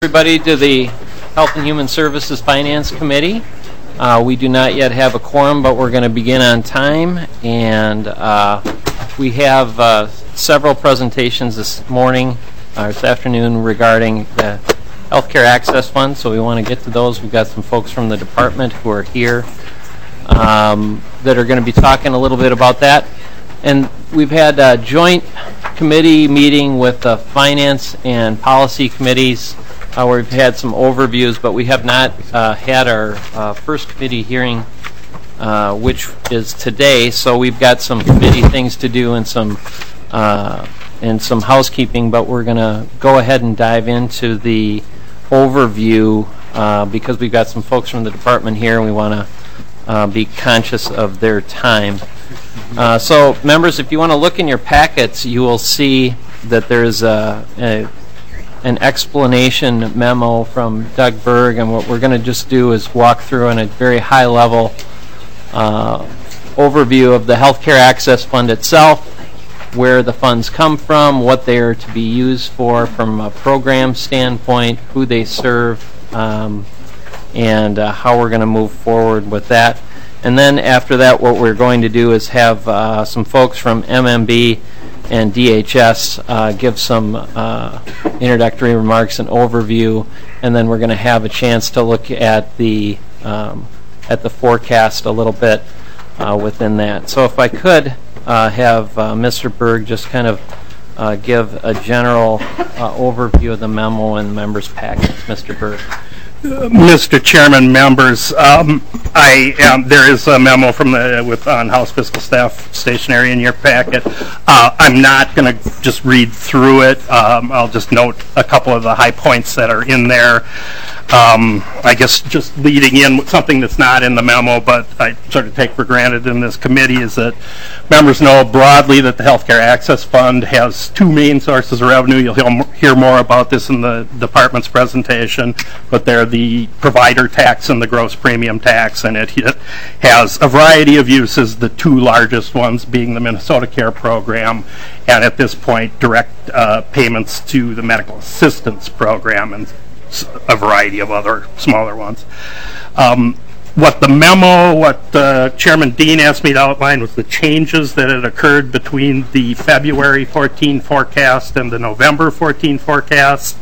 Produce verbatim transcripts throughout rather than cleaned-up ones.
Everybody to the Health and Human Services Finance Committee. Uh, we do not yet have a quorum, but we're going to begin on time, and uh, we have uh, several presentations this morning, or this afternoon, regarding the Healthcare Access Fund, so we want to get to those. We've got some folks from the department who are here um, that are going to be talking a little bit about that. And we've had a joint committee meeting with the Finance and Policy Committees. Uh, we've had some overviews, but we have not uh, had our uh, first committee hearing, uh, which is today. So we've got some committee things to do and some uh, and some housekeeping. But we're going to go ahead and dive into the overview uh, because we've got some folks from the department here, and we want to uh, be conscious of their time. Uh, so, members, if you want to look in your packets, you will see that there's a, a an explanation memo from Doug Berg, and what we're going to just do is walk through in a very high level uh, overview of the Healthcare Access Fund itself, where the funds come from, what they are to be used for from a program standpoint, who they serve, um, and uh, how we're going to move forward with that. And then after that, what we're going to do is have uh, some folks from M M B and D H S uh, give some uh, introductory remarks and overview, and then we're going to have a chance to look at the um, at the forecast a little bit uh, within that. So if I could uh, have uh, Mister Berg just kind of uh, give a general uh, overview of the memo and members' packets. Mister Berg. Uh, Mister Chairman, members, um, I um, there is a memo from the with on House Fiscal Staff stationery in your packet. Uh, I'm not going to just read through it. Um, I'll just note a couple of the high points that are in there. Um, I guess just leading in with something that's not in the memo, but I sort of take for granted in this committee, is that members know broadly that the Healthcare Access Fund has two main sources of revenue. You'll hear more about this in the department's presentation, but they're the provider tax and the gross premium tax, and it has a variety of uses, the two largest ones being the Minnesota Care Program, and at this point direct uh, payments to the Medical Assistance Program, and a variety of other smaller ones. Um, what the memo, what uh, Chairman Dean asked me to outline was the changes that had occurred between the February fourteen forecast and the November fourteen forecast.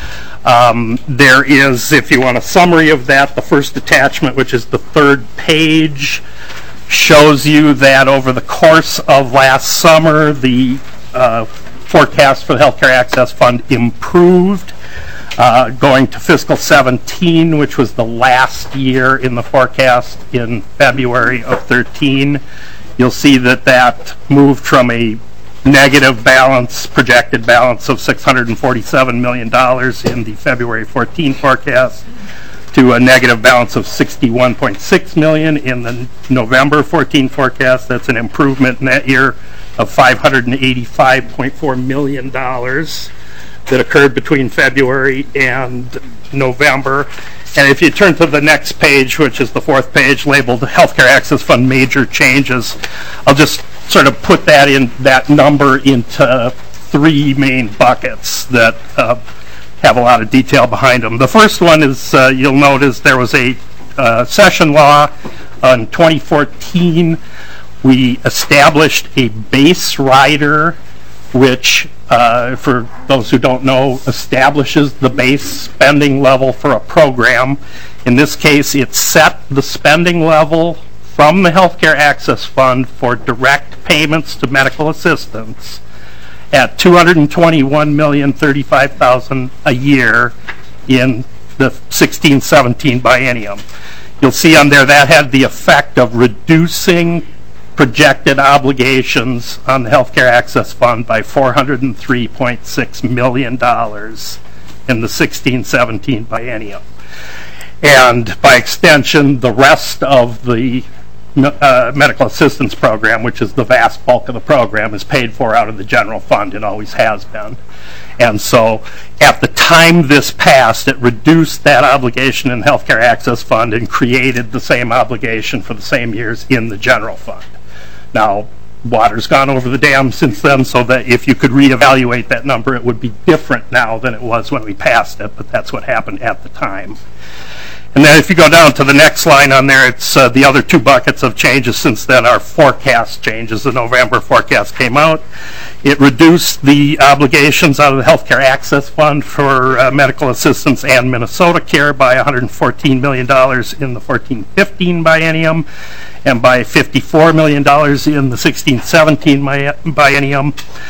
Um, there is, if you want a summary of that, the first attachment, which is the third page, shows you that over the course of last summer, the uh, forecast for the Healthcare Access Fund improved. Uh, going to fiscal seventeen, which was the last year in the forecast in February of thirteen, you'll see that that moved from a negative balance, projected balance of six hundred forty-seven million dollars in the February fourteen forecast to a negative balance of sixty-one point six million dollars in the November fourteen forecast. That's an improvement in that year of five hundred eighty-five point four million dollars that occurred between February and November. And if you turn to the next page, which is the fourth page, labeled Healthcare Access Fund Major Changes, I'll just sort of put that in that number into three main buckets that uh, have a lot of detail behind them. The first one is, uh, you'll notice there was a uh, session law in twenty fourteen. We established a base rider, which, uh, for those who don't know, establishes the base spending level for a program. In this case, it set the spending level from the Healthcare Access Fund for direct payments to medical assistance at two hundred twenty-one million thirty-five thousand dollars a year in the sixteen seventeen biennium. You'll see on there that had the effect of reducing projected obligations on the Healthcare Access Fund by four hundred three point six million dollars in the sixteen seventeen biennium. And by extension, the rest of the uh, medical assistance program, which is the vast bulk of the program, is paid for out of the general fund. It always has been. And so at the time this passed, it reduced that obligation in the Healthcare Access Fund and created the same obligation for the same years in the general fund. Now, water's gone over the dam since then, so that if you could reevaluate that number, it would be different now than it was when we passed it, but that's what happened at the time. And then if you go down to the next line on there, it's uh, the other two buckets of changes since then are forecast changes. The November forecast came out. It reduced the obligations out of the Healthcare Access Fund for uh, medical assistance and Minnesota Care by one hundred fourteen million dollars in the fourteen fifteen biennium and by fifty-four million dollars in the sixteen seventeen biennium.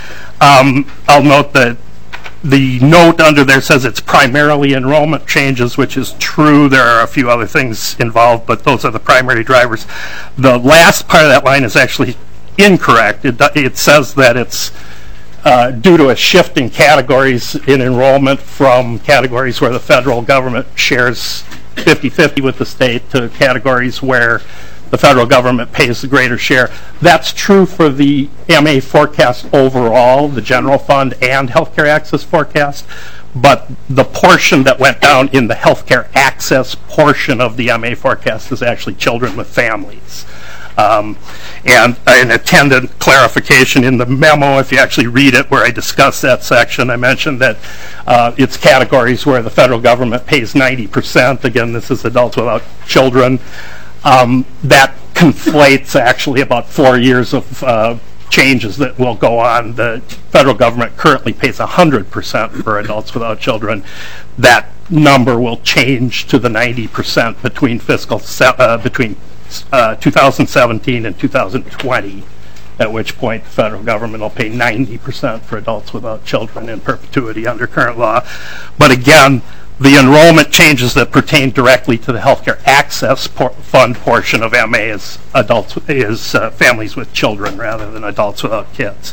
Um, I'll note that the note under there says it's primarily enrollment changes, which is true. There are a few other things involved, but those are the primary drivers. The last part of that line is actually incorrect. It, it says that it's uh, due to a shift in categories in enrollment from categories where the federal government shares fifty fifty with the state to categories where the federal government pays the greater share. That's true for the M A forecast overall, the general fund and healthcare access forecast, but the portion that went down in the healthcare access portion of the M A forecast is actually children with families. Um, and an attendant clarification in the memo, if you actually read it, where I discuss that section, I mentioned that uh, it's categories where the federal government pays ninety percent. Again, this is adults without children. Um, that conflates actually about four years of uh, changes that will go on. The federal government currently pays one hundred percent for adults without children. That number will change to the ninety percent between fiscal se uh, between uh, two thousand seventeen and two thousand twenty, at which point the federal government will pay ninety percent for adults without children in perpetuity under current law. But again, the enrollment changes that pertain directly to the healthcare access por fund portion of M A is adults is uh, families with children rather than adults without kids.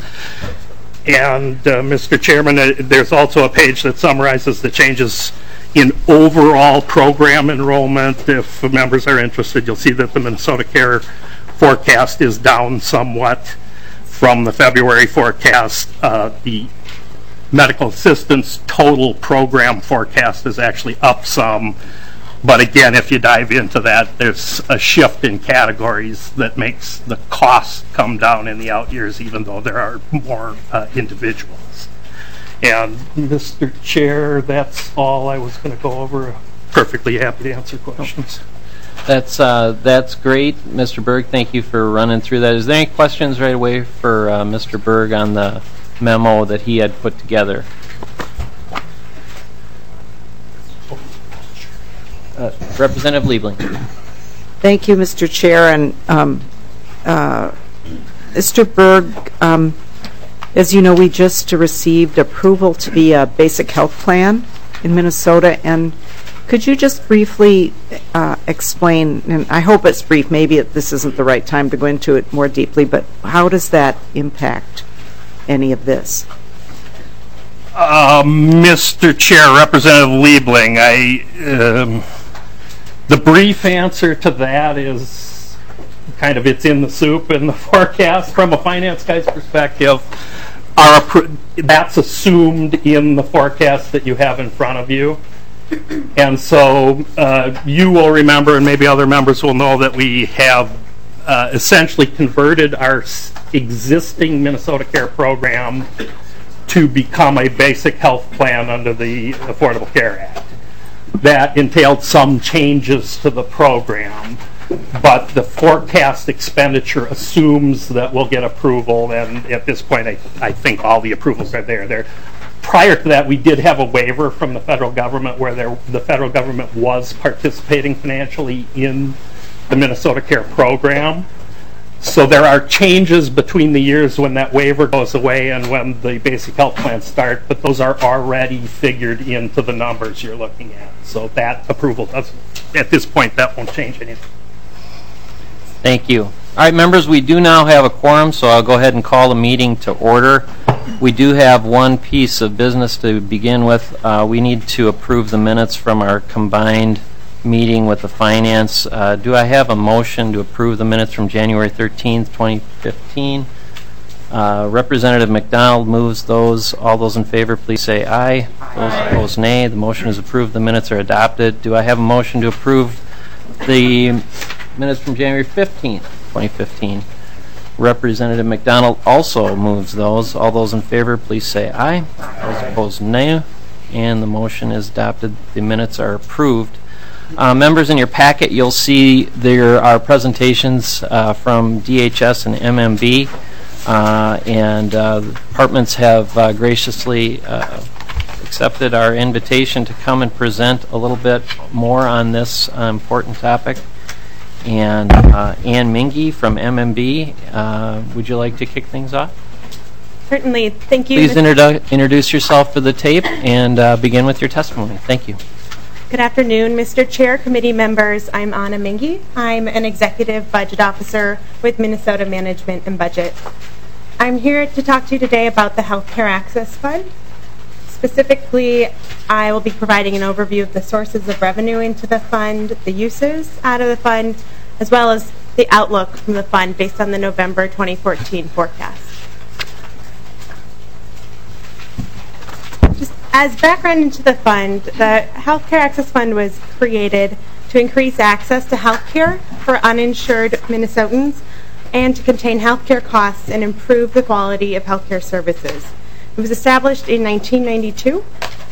And uh, Mister Chairman, uh, there's also a page that summarizes the changes in overall program enrollment. If members are interested, you'll see that the Minnesota Care forecast is down somewhat from the February forecast. Uh, the medical assistance total program forecast is actually up some, but again, if you dive into that, there's a shift in categories that makes the cost come down in the out years, even though there are more uh, individuals. And Mister Chair, that's all I was going to go over. Perfectly happy to answer questions. That's uh, that's great, Mister Berg. Thank you for running through that. Is there any questions right away for uh, Mister Berg on the memo that he had put together? Uh, Representative Liebling. Thank you, Mister Chair. And um, uh, Mister Berg, um, as you know, we just received approval to be a basic health plan in Minnesota. And could you just briefly uh, explain, and I hope it's brief, maybe it, this isn't the right time to go into it more deeply, but how does that impact any of this? Uh, Mister Chair, Representative Liebling, I, um, the brief answer to that is kind of it's in the soup in the forecast from a finance guy's perspective. Our, that's assumed in the forecast that you have in front of you. And so uh, you will remember, and maybe other members will know, that we have uh, essentially converted our existing Minnesota Care program to become a basic health plan under the Affordable Care Act. That entailed some changes to the program, but the forecast expenditure assumes that we'll get approval, and at this point I, I think all the approvals are there. There. Prior to that, we did have a waiver from the federal government where there, the federal government was participating financially in the Minnesota Care program. So there are changes between the years when that waiver goes away and when the basic health plans start, but those are already figured into the numbers you're looking at. So that approval doesn't, at this point, that won't change anything. Thank you. All right, members, we do now have a quorum, so I'll go ahead and call the meeting to order. We do have one piece of business to begin with. Uh, we need to approve the minutes from our combined meeting with the finance. Uh, do I have a motion to approve the minutes from January thirteenth, twenty fifteen? Uh, Representative McDonald moves those. All those in favor, please say aye. Those opposed, nay. The motion is approved. The minutes are adopted. Do I have a motion to approve the minutes from January fifteenth, twenty fifteen? Representative McDonald also moves those. All those in favor, please say aye. Those opposed, nay. And the motion is adopted. The minutes are approved. Uh, members, in your packet, you'll see there are presentations uh, from D H S and M M B, uh, and uh, the departments have uh, graciously uh, accepted our invitation to come and present a little bit more on this uh, important topic. And uh, Ann Mingy from M M B, uh, would you like to kick things off? Certainly. Thank you. Please introdu- introduce yourself for the tape and uh, begin with your testimony. Thank you. Good afternoon, Mister Chair, committee members. I'm Anna Mingy. I'm an executive budget officer with Minnesota Management and Budget. I'm here to talk to you today about the Healthcare Access Fund. Specifically, I will be providing an overview of the sources of revenue into the fund, the uses out of the fund, as well as the outlook from the fund based on the November twenty fourteen forecast. Just as background into the fund, the Healthcare Access Fund was created to increase access to healthcare for uninsured Minnesotans and to contain healthcare costs and improve the quality of healthcare services. It was established in nineteen ninety-two.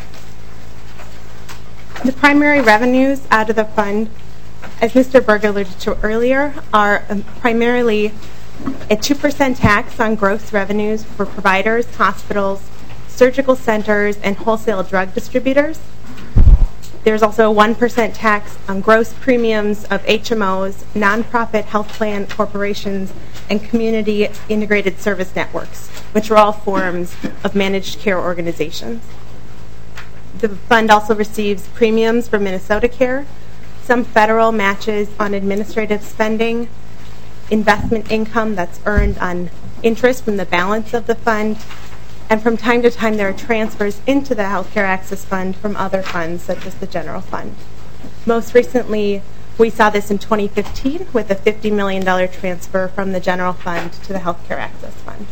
The primary revenues out of the fund, as Mister Berg alluded to earlier, are um, primarily a two percent tax on gross revenues for providers, hospitals, surgical centers, and wholesale drug distributors. There's also a one percent tax on gross premiums of H M Os, nonprofit health plan corporations, and community integrated service networks, which are all forms of managed care organizations. The fund also receives premiums for Minnesota Care, some federal matches on administrative spending, investment income that's earned on interest from the balance of the fund, and from time to time there are transfers into the Healthcare Access Fund from other funds such as the General Fund. Most recently, we saw this in twenty fifteen with a fifty million dollars transfer from the General Fund to the Healthcare Access Fund.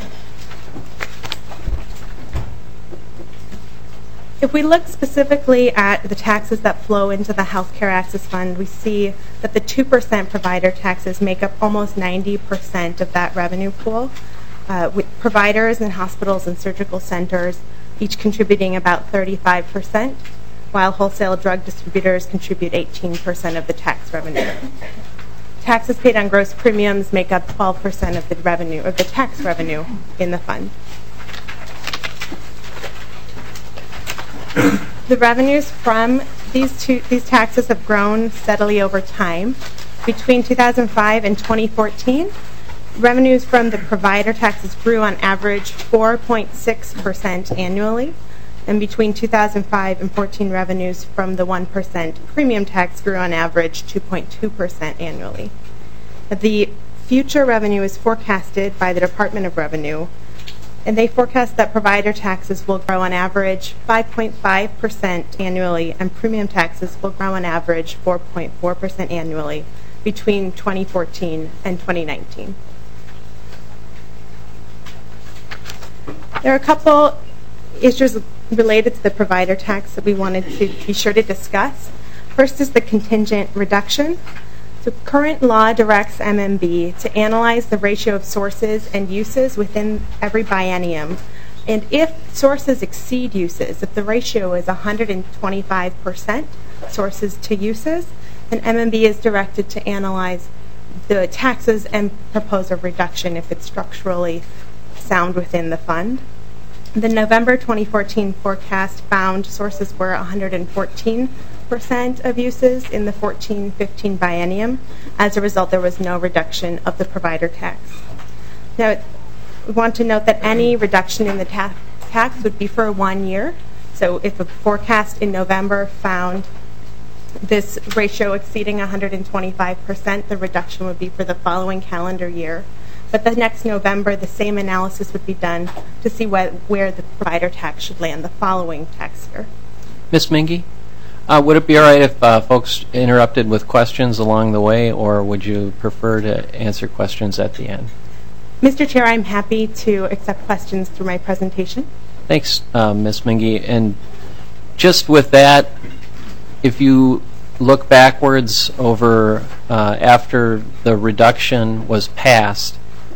If we look specifically at the taxes that flow into the Healthcare Access Fund, we see that the two percent provider taxes make up almost ninety percent of that revenue pool, uh, with providers and hospitals and surgical centers each contributing about thirty-five percent, while wholesale drug distributors contribute eighteen percent of the tax revenue. Taxes paid on gross premiums make up twelve percent of the revenue, of the tax revenue in the fund. The revenues from these two these taxes have grown steadily over time. Between two thousand five and twenty fourteen, revenues from the provider taxes grew on average four point six percent annually, and between two thousand five and fourteen, revenues from the one percent premium tax grew on average two point two percent annually. The future revenue is forecasted by the Department of Revenue, and they forecast that provider taxes will grow on average five point five percent annually, and premium taxes will grow on average four point four percent annually between twenty fourteen and twenty nineteen. There are a couple issues related to the provider tax that we wanted to be sure to discuss. First is the contingent reduction. So current law directs M M B to analyze the ratio of sources and uses within every biennium. And if sources exceed uses, if the ratio is one hundred twenty-five percent sources to uses, then M M B is directed to analyze the taxes and propose a reduction if it's structurally sound within the fund. The November twenty fourteen forecast found sources were one hundred fourteen percent of uses in the fourteen fifteen biennium. As a result, there was no reduction of the provider tax. Now, we want to note that any reduction in the ta- tax would be for one year. So if a forecast in November found this ratio exceeding one hundred twenty-five percent, the reduction would be for the following calendar year. But the next November, the same analysis would be done to see wh- where the provider tax should land the following tax year. Miz Mingy, uh, would it be all right if uh, folks interrupted with questions along the way, or would you prefer to answer questions at the end? Mister Chair, I'm happy to accept questions through my presentation. Thanks, uh, Miz Mingy. And just with that, if you look backwards over uh, after the reduction was passed,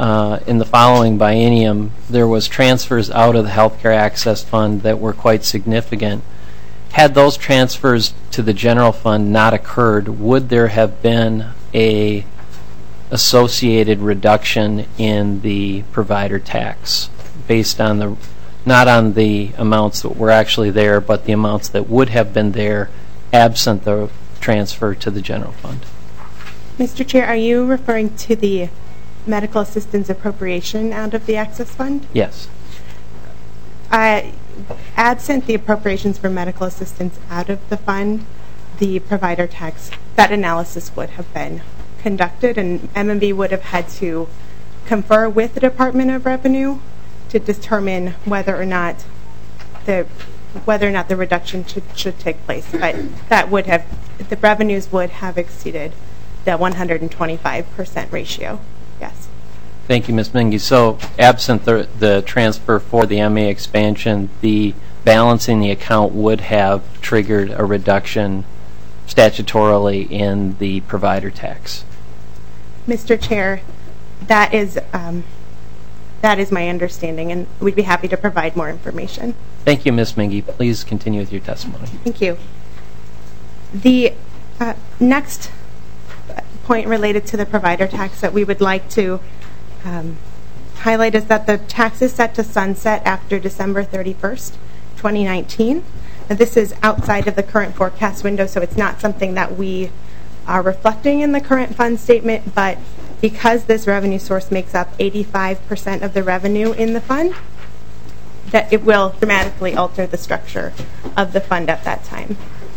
uh, in the following biennium, there was transfers out of the Healthcare Access Fund that were quite significant. Had those transfers to the general fund not occurred, would there have been a associated reduction in the provider tax based on the, not on the amounts that were actually there, but the amounts that would have been there absent the transfer to the general fund? Mister Chair, are you referring to the medical assistance appropriation out of the Access Fund? Yes. Uh, absent the appropriations for medical assistance out of the fund, the provider tax, that analysis would have been conducted, and M M B would have had to confer with the Department of Revenue to determine whether or not the whether or not the reduction should should take place. But that would have, the revenues would have exceeded the one hundred twenty-five percent ratio. Yes. Thank you, Miz Mingy. So, absent the the transfer for the M A expansion, the balancing the account would have triggered a reduction statutorily in the provider tax. Mister Chair, that is um, that is my understanding, and we'd be happy to provide more information. Thank you, Miz Mingy. Please continue with your testimony. Thank you. The uh, next point related to the provider tax that we would like to um, highlight is that the tax is set to sunset after December thirty-first, twenty nineteen. Now, this is outside of the current forecast window, so it's not something that we are reflecting in the current fund statement, but because this revenue source makes up eighty-five percent of the revenue in the fund, that it will dramatically alter the structure of the fund at that time.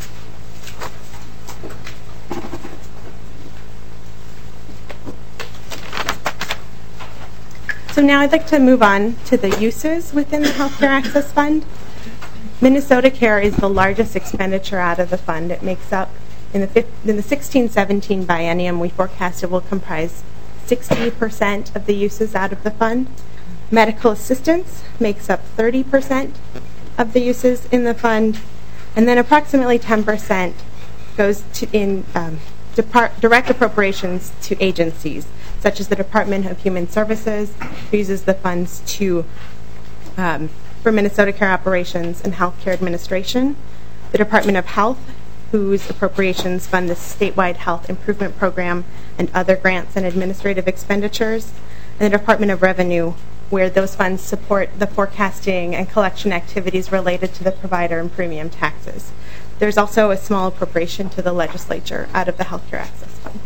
So now I'd like to move on to the uses within the Healthcare Access Fund. Minnesota Care is the largest expenditure out of the fund. It makes up, in the, in the sixteen seventeen biennium, we forecast it will comprise sixty percent of the uses out of the fund. Medical assistance makes up thirty percent of the uses in the fund, and then approximately ten percent goes to in um, depart, direct appropriations to agencies, such as the Department of Human Services, who uses the funds to um, for Minnesota Care Operations and Healthcare Administration, the Department of Health, whose appropriations fund the statewide health improvement program and other grants and administrative expenditures, and the Department of Revenue, where those funds support the forecasting and collection activities related to the provider and premium taxes. There's also a small appropriation to the legislature out of the Healthcare Access Fund.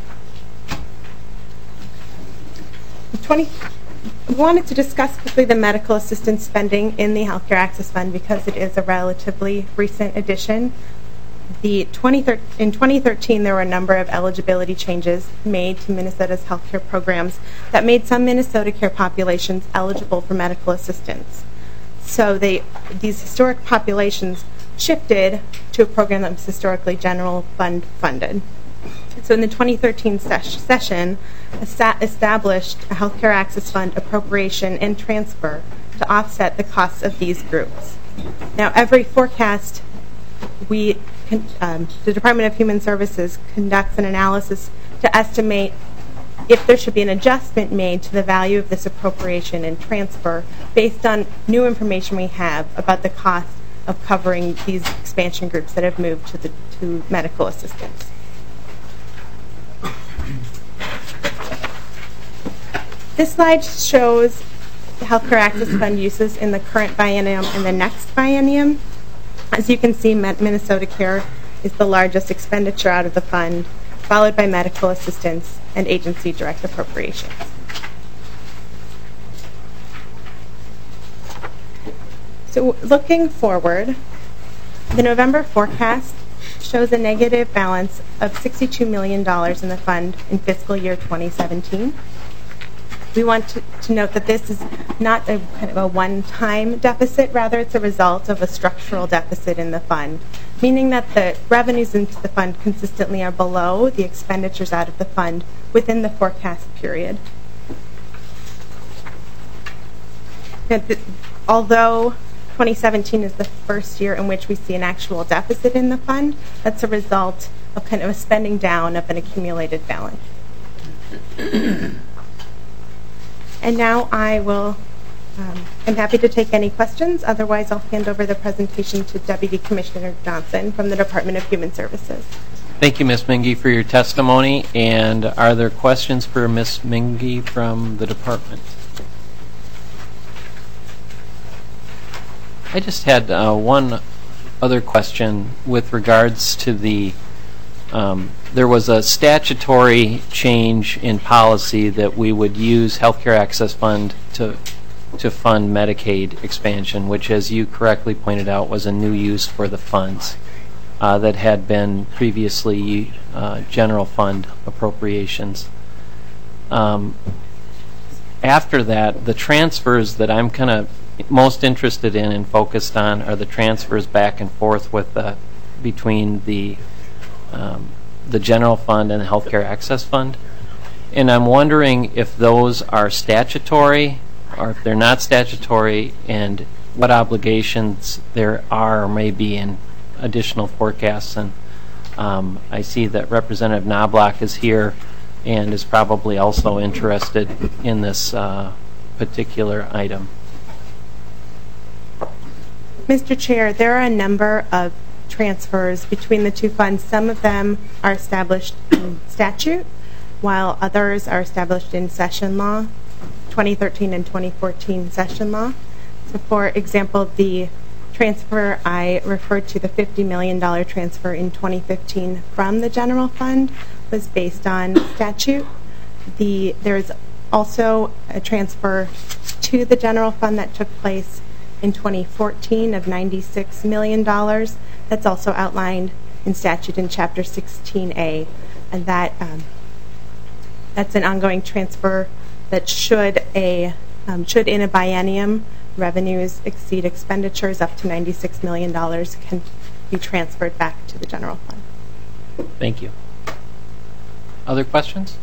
twenty We wanted to discuss quickly the medical assistance spending in the Healthcare Access Fund because it is a relatively recent addition. The twenty thirteen in twenty thirteen, there were a number of eligibility changes made to Minnesota's healthcare programs that made some Minnesota Care populations eligible for medical assistance. So they, these historic populations shifted to a program that was historically general fund funded. So in the twenty thirteen ses- session, established a Healthcare Access Fund appropriation and transfer to offset the costs of these groups. Now, every forecast, we, um, the Department of Human Services conducts an analysis to estimate if there should be an adjustment made to the value of this appropriation and transfer based on new information we have about the cost of covering these expansion groups that have moved to the to medical assistance. This slide shows the Healthcare Access Fund uses in the current biennium and the next biennium. As you can see, Minnesota Care is the largest expenditure out of the fund, followed by medical assistance and agency direct appropriations. So looking forward, the November forecast shows a negative balance of sixty-two million dollars in the fund in fiscal year twenty seventeen. We want to, to note that this is not a kind of a one-time deficit, rather it's a result of a structural deficit in the fund, meaning that the revenues into the fund consistently are below the expenditures out of the fund within the forecast period. Although twenty seventeen is the first year in which we see an actual deficit in the fund, that's a result of kind of a spending down of an accumulated balance. And now I will, um, I'm happy to take any questions. Otherwise, I'll hand over the presentation to Deputy Commissioner Johnson from the Department of Human Services. Thank you, Miz Mingy, for your testimony. And are there questions for Miz Mingy from the department? I just had uh, one other question with regards to the, um, there was a statutory change in policy that we would use Healthcare Access Fund to to fund Medicaid expansion, which, as you correctly pointed out, was a new use for the funds uh, that had been previously uh, general fund appropriations. Um, after that, the transfers that I'm kind of most interested in and focused on are the transfers back and forth with the between the um, the general fund and the Healthcare Access Fund, and I'm wondering if those are statutory or if they're not statutory, and what obligations there are or may be in additional forecasts. And um, I see that Representative Knobloch is here and is probably also interested in this uh, particular item. Mister Chair, there are a number of transfers between the two funds. Some of them are established in statute, while others are established in session law, twenty thirteen and twenty fourteen session law. So, for example, the transfer I referred to, the fifty million dollars transfer in twenty fifteen from the general fund, was based on statute. The, there's also a transfer to the general fund that took place in twenty fourteen of ninety-six million dollars. That's also outlined in statute in Chapter sixteen A, and that um, that's an ongoing transfer that should a um, should in a biennium revenues exceed expenditures up to ninety-six million dollars can be transferred back to the general fund. Thank you. Other questions?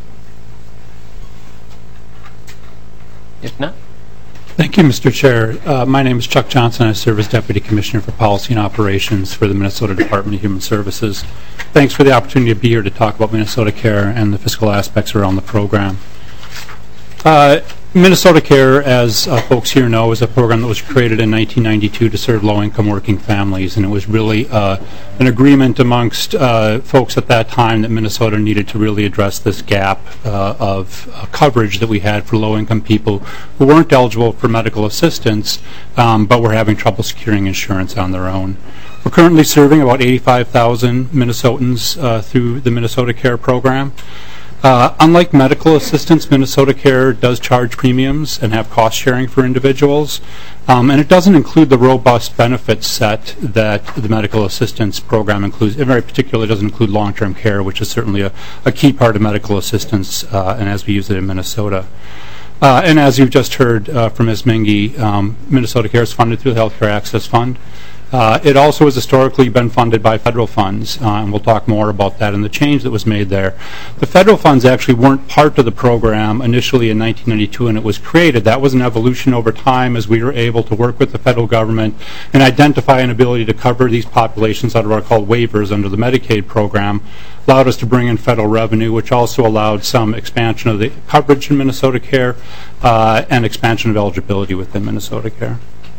If not, thank you, Mister Chair. Uh, my name is Chuck Johnson. I serve as Deputy Commissioner for Policy and Operations for the Minnesota Department of Human Services. Thanks for the opportunity to be here to talk about Minnesota Care and the fiscal aspects around the program. Uh, Minnesota Care, as uh, folks here know, is a program that was created in nineteen ninety-two to serve low-income working families, and it was really uh, an agreement amongst uh, folks at that time that Minnesota needed to really address this gap uh, of uh, coverage that we had for low-income people who weren't eligible for medical assistance, um, but were having trouble securing insurance on their own. We're currently serving about eighty-five thousand Minnesotans uh, through the Minnesota Care program. Uh, unlike medical assistance, Minnesota Care does charge premiums and have cost sharing for individuals, um, and it doesn't include the robust benefits set that the medical assistance program includes. It very particularly doesn't include long-term care, which is certainly a, a key part of medical assistance, uh, and as we use it in Minnesota. Uh, and as you've just heard uh, from Miz Mingy, um, Minnesota Care is funded through the Healthcare Access Fund. Uh, it also has historically been funded by federal funds, uh, and we'll talk more about that and the change that was made there. The federal funds actually weren't part of the program initially in nineteen ninety-two when it was created. That was an evolution over time as we were able to work with the federal government and identify an ability to cover these populations out of what are called waivers under the Medicaid program, allowed us to bring in federal revenue, which also allowed some expansion of the coverage in Minnesota Care uh, and expansion of eligibility within Minnesota Care.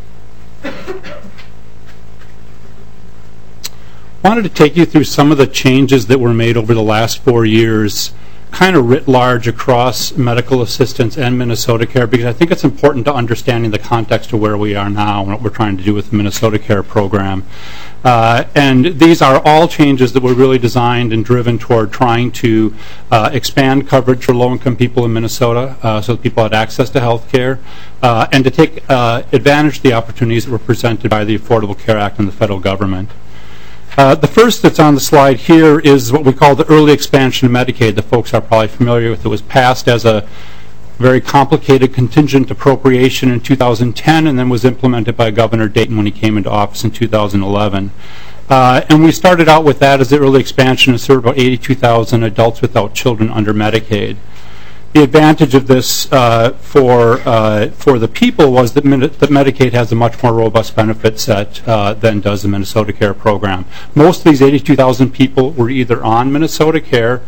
I wanted to take you through some of the changes that were made over the last four years, kind of writ large across medical assistance and Minnesota Care, because I think it's important to understanding the context of where we are now and what we're trying to do with the Minnesota Care program. Uh, and these are all changes that were really designed and driven toward trying to uh, expand coverage for low-income people in Minnesota uh, so that people had access to health care, uh, and to take uh, advantage of the opportunities that were presented by the Affordable Care Act and the federal government. Uh, the first that's on the slide here is what we call the early expansion of Medicaid that folks are probably familiar with. It was passed as a very complicated contingent appropriation in two thousand ten and then was implemented by Governor Dayton when he came into office in two thousand eleven. Uh, and we started out with that as the early expansion to serve about eighty-two thousand adults without children under Medicaid. The advantage of this uh, for uh, for the people was that, Min- that Medicaid has a much more robust benefit set uh, than does the Minnesota Care program. Most of these eighty-two thousand people were either on Minnesota Care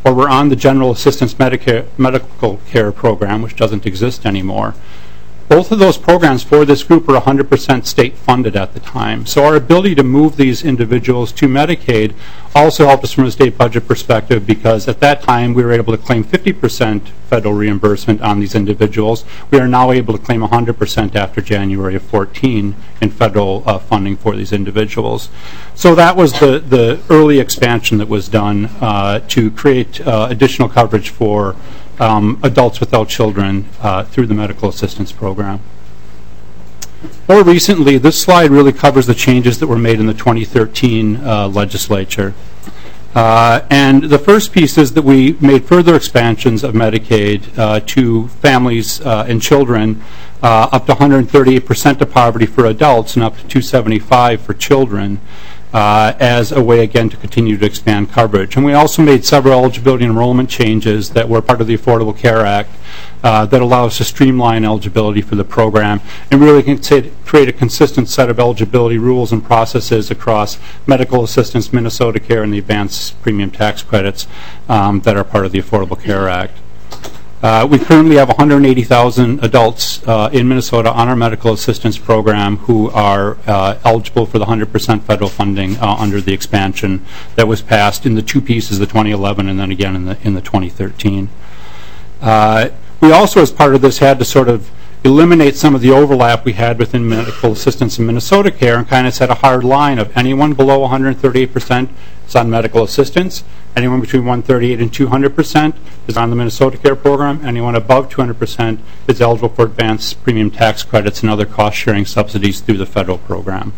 or were on the General Assistance Medicare, Medical Care Program, which doesn't exist anymore. Both of those programs for this group were one hundred percent state funded at the time. So our ability to move these individuals to Medicaid also helped us from a state budget perspective, because at that time we were able to claim fifty percent federal reimbursement on these individuals. We are now able to claim one hundred percent after January of fourteen in federal uh, funding for these individuals. So that was the, the early expansion that was done uh, to create uh, additional coverage for Um, adults without children uh, through the medical assistance program. More recently, this slide really covers the changes that were made in the twenty thirteen uh, legislature. Uh, and the first piece is that we made further expansions of Medicaid uh, to families uh, and children uh, up to one hundred thirty-eight percent of poverty for adults and up to two hundred seventy-five for children. Uh, as a way, again, to continue to expand coverage. And we also made several eligibility and enrollment changes that were part of the Affordable Care Act uh, that allow us to streamline eligibility for the program and really can create a consistent set of eligibility rules and processes across medical assistance, Minnesota Care, and the advanced premium tax credits um, that are part of the Affordable Care Act. Uh, we currently have one hundred eighty thousand adults uh, in Minnesota on our medical assistance program who are uh, eligible for the one hundred percent federal funding uh, under the expansion that was passed in the two pieces, the twenty eleven and then again in the in the twenty thirteen. Uh, we also, as part of this, had to sort of eliminate some of the overlap we had within medical assistance and Minnesota Care and kind of set a hard line of anyone below one hundred thirty-eight percent is on medical assistance, anyone between one hundred thirty-eight and two hundred percent is on the Minnesota Care program, anyone above two hundred percent is eligible for advanced premium tax credits and other cost-sharing subsidies through the federal program.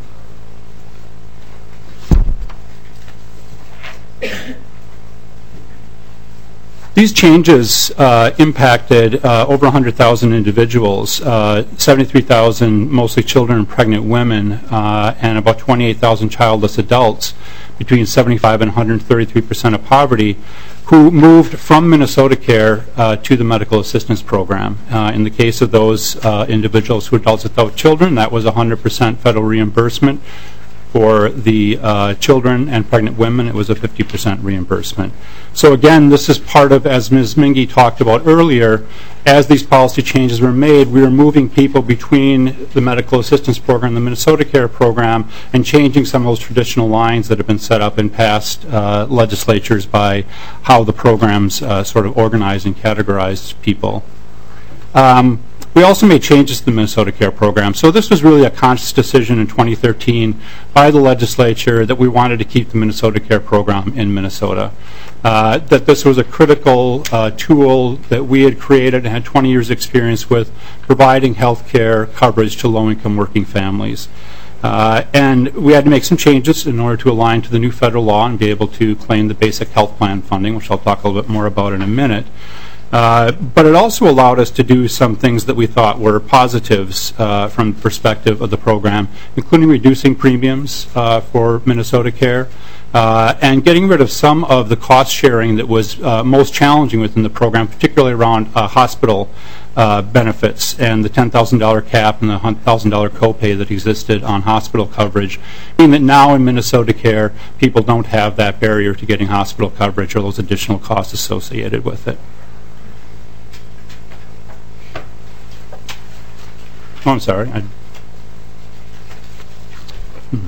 These changes uh, impacted uh, over one hundred thousand individuals, uh, seventy-three thousand mostly children and pregnant women, uh, and about twenty-eight thousand childless adults between seventy-five and one hundred thirty-three percent of poverty who moved from Minnesota Care uh, to the medical assistance program. Uh, in the case of those uh, individuals who are adults without children, that was one hundred percent federal reimbursement. For the uh, children and pregnant women, it was a fifty percent reimbursement. So again, this is part of, as Miz Mingy talked about earlier, as these policy changes were made, we were moving people between the medical assistance program and the Minnesota Care program and changing some of those traditional lines that have been set up in past uh, legislatures by how the programs uh, sort of organized and categorized people. Um, We also made changes to the Minnesota Care program. So this was really a conscious decision in twenty thirteen by the legislature that we wanted to keep the Minnesota Care program in Minnesota. Uh, that this was a critical uh, tool that we had created and had twenty years experience with providing health care coverage to low-income working families. Uh, and we had to make some changes in order to align to the new federal law and be able to claim the basic health plan funding, which I'll talk a little bit more about in a minute. Uh, but it also allowed us to do some things that we thought were positives uh, from the perspective of the program, including reducing premiums uh, for Minnesota Care uh, and getting rid of some of the cost sharing that was uh, most challenging within the program, particularly around uh, hospital uh, benefits and the ten thousand dollar cap and the one thousand dollar copay that existed on hospital coverage, meaning that now in Minnesota Care, people don't have that barrier to getting hospital coverage or those additional costs associated with it. Oh, I'm sorry. I, hmm.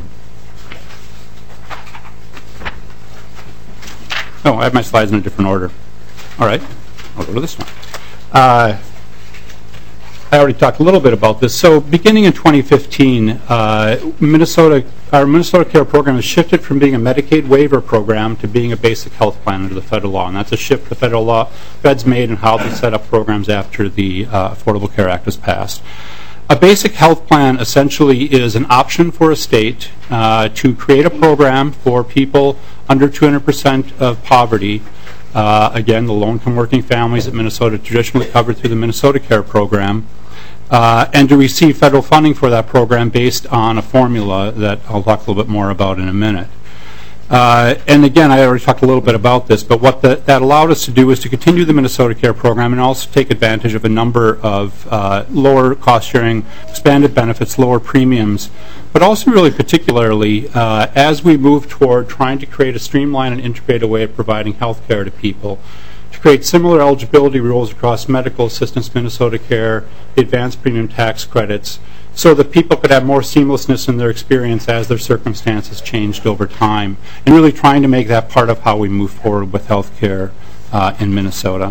Oh, I have my slides in a different order. All right. I'll go to this one. Uh, I already talked a little bit about this. So beginning in twenty fifteen, uh, Minnesota, our Minnesota Care program has shifted from being a Medicaid waiver program to being a basic health plan under the federal law. And that's a shift the federal law feds made in how they set up programs after the uh, Affordable Care Act was passed. A basic health plan essentially is an option for a state uh, to create a program for people under two hundred percent of poverty. Uh, again, the low-income working families that Minnesota traditionally covered through the Minnesota Care program, uh, and to receive federal funding for that program based on a formula that I'll talk a little bit more about in a minute. Uh, and again, I already talked a little bit about this, but what the, that allowed us to do is to continue the Minnesota Care program and also take advantage of a number of uh, lower cost sharing, expanded benefits, lower premiums, but also really particularly uh, as we move toward trying to create a streamlined and integrated way of providing health care to people, to create similar eligibility rules across medical assistance, Minnesota Care, the advanced premium tax credits, so that people could have more seamlessness in their experience as their circumstances changed over time, and really trying to make that part of how we move forward with health care uh, in Minnesota.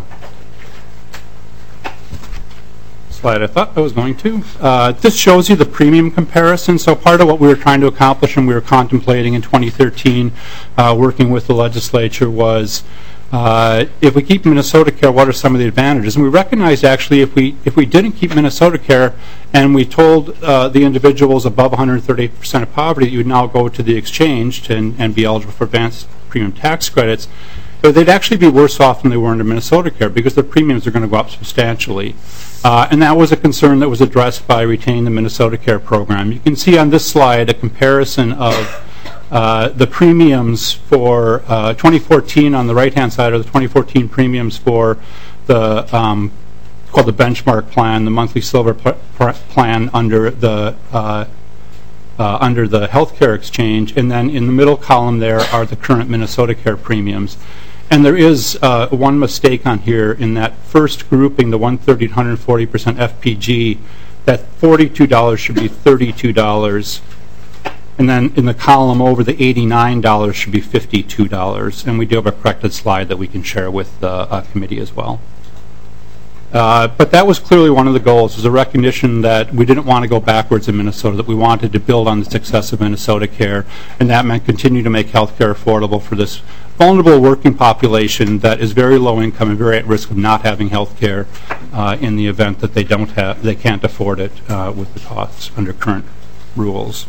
Slide I thought I was going to. Uh, this shows you the premium comparison. So part of what we were trying to accomplish and we were contemplating in twenty thirteen, uh, working with the legislature, was Uh, if we keep Minnesota Care, what are some of the advantages? And we recognized actually if we if we didn't keep Minnesota Care and we told uh, the individuals above one hundred thirty-eight percent of poverty that you would now go to the exchange to, and, and be eligible for advanced premium tax credits, but they'd actually be worse off than they were under Minnesota Care because their premiums are going to go up substantially. Uh, and that was a concern that was addressed by retaining the Minnesota Care program. You can see on this slide a comparison of Uh, the premiums for uh, twenty fourteen on the right-hand side are the twenty fourteen premiums for the um, called the benchmark plan, the monthly silver pl plan under the uh, uh, under the healthcare exchange, and then in the middle column there are the current Minnesota Care premiums. And there is uh, one mistake on here in that first grouping, the one thirty to one forty percent F P G. That forty-two dollars should be thirty-two dollars. And then in the column over, the eighty-nine dollars should be fifty-two dollars. And we do have a corrected slide that we can share with the uh, committee as well. Uh, but that was clearly one of the goals, was a recognition that we didn't want to go backwards in Minnesota, that we wanted to build on the success of Minnesota Care, and that meant continue to make health care affordable for this vulnerable working population that is very low income and very at risk of not having health care uh, in the event that they don't have, they can't afford it uh, with the costs under current rules.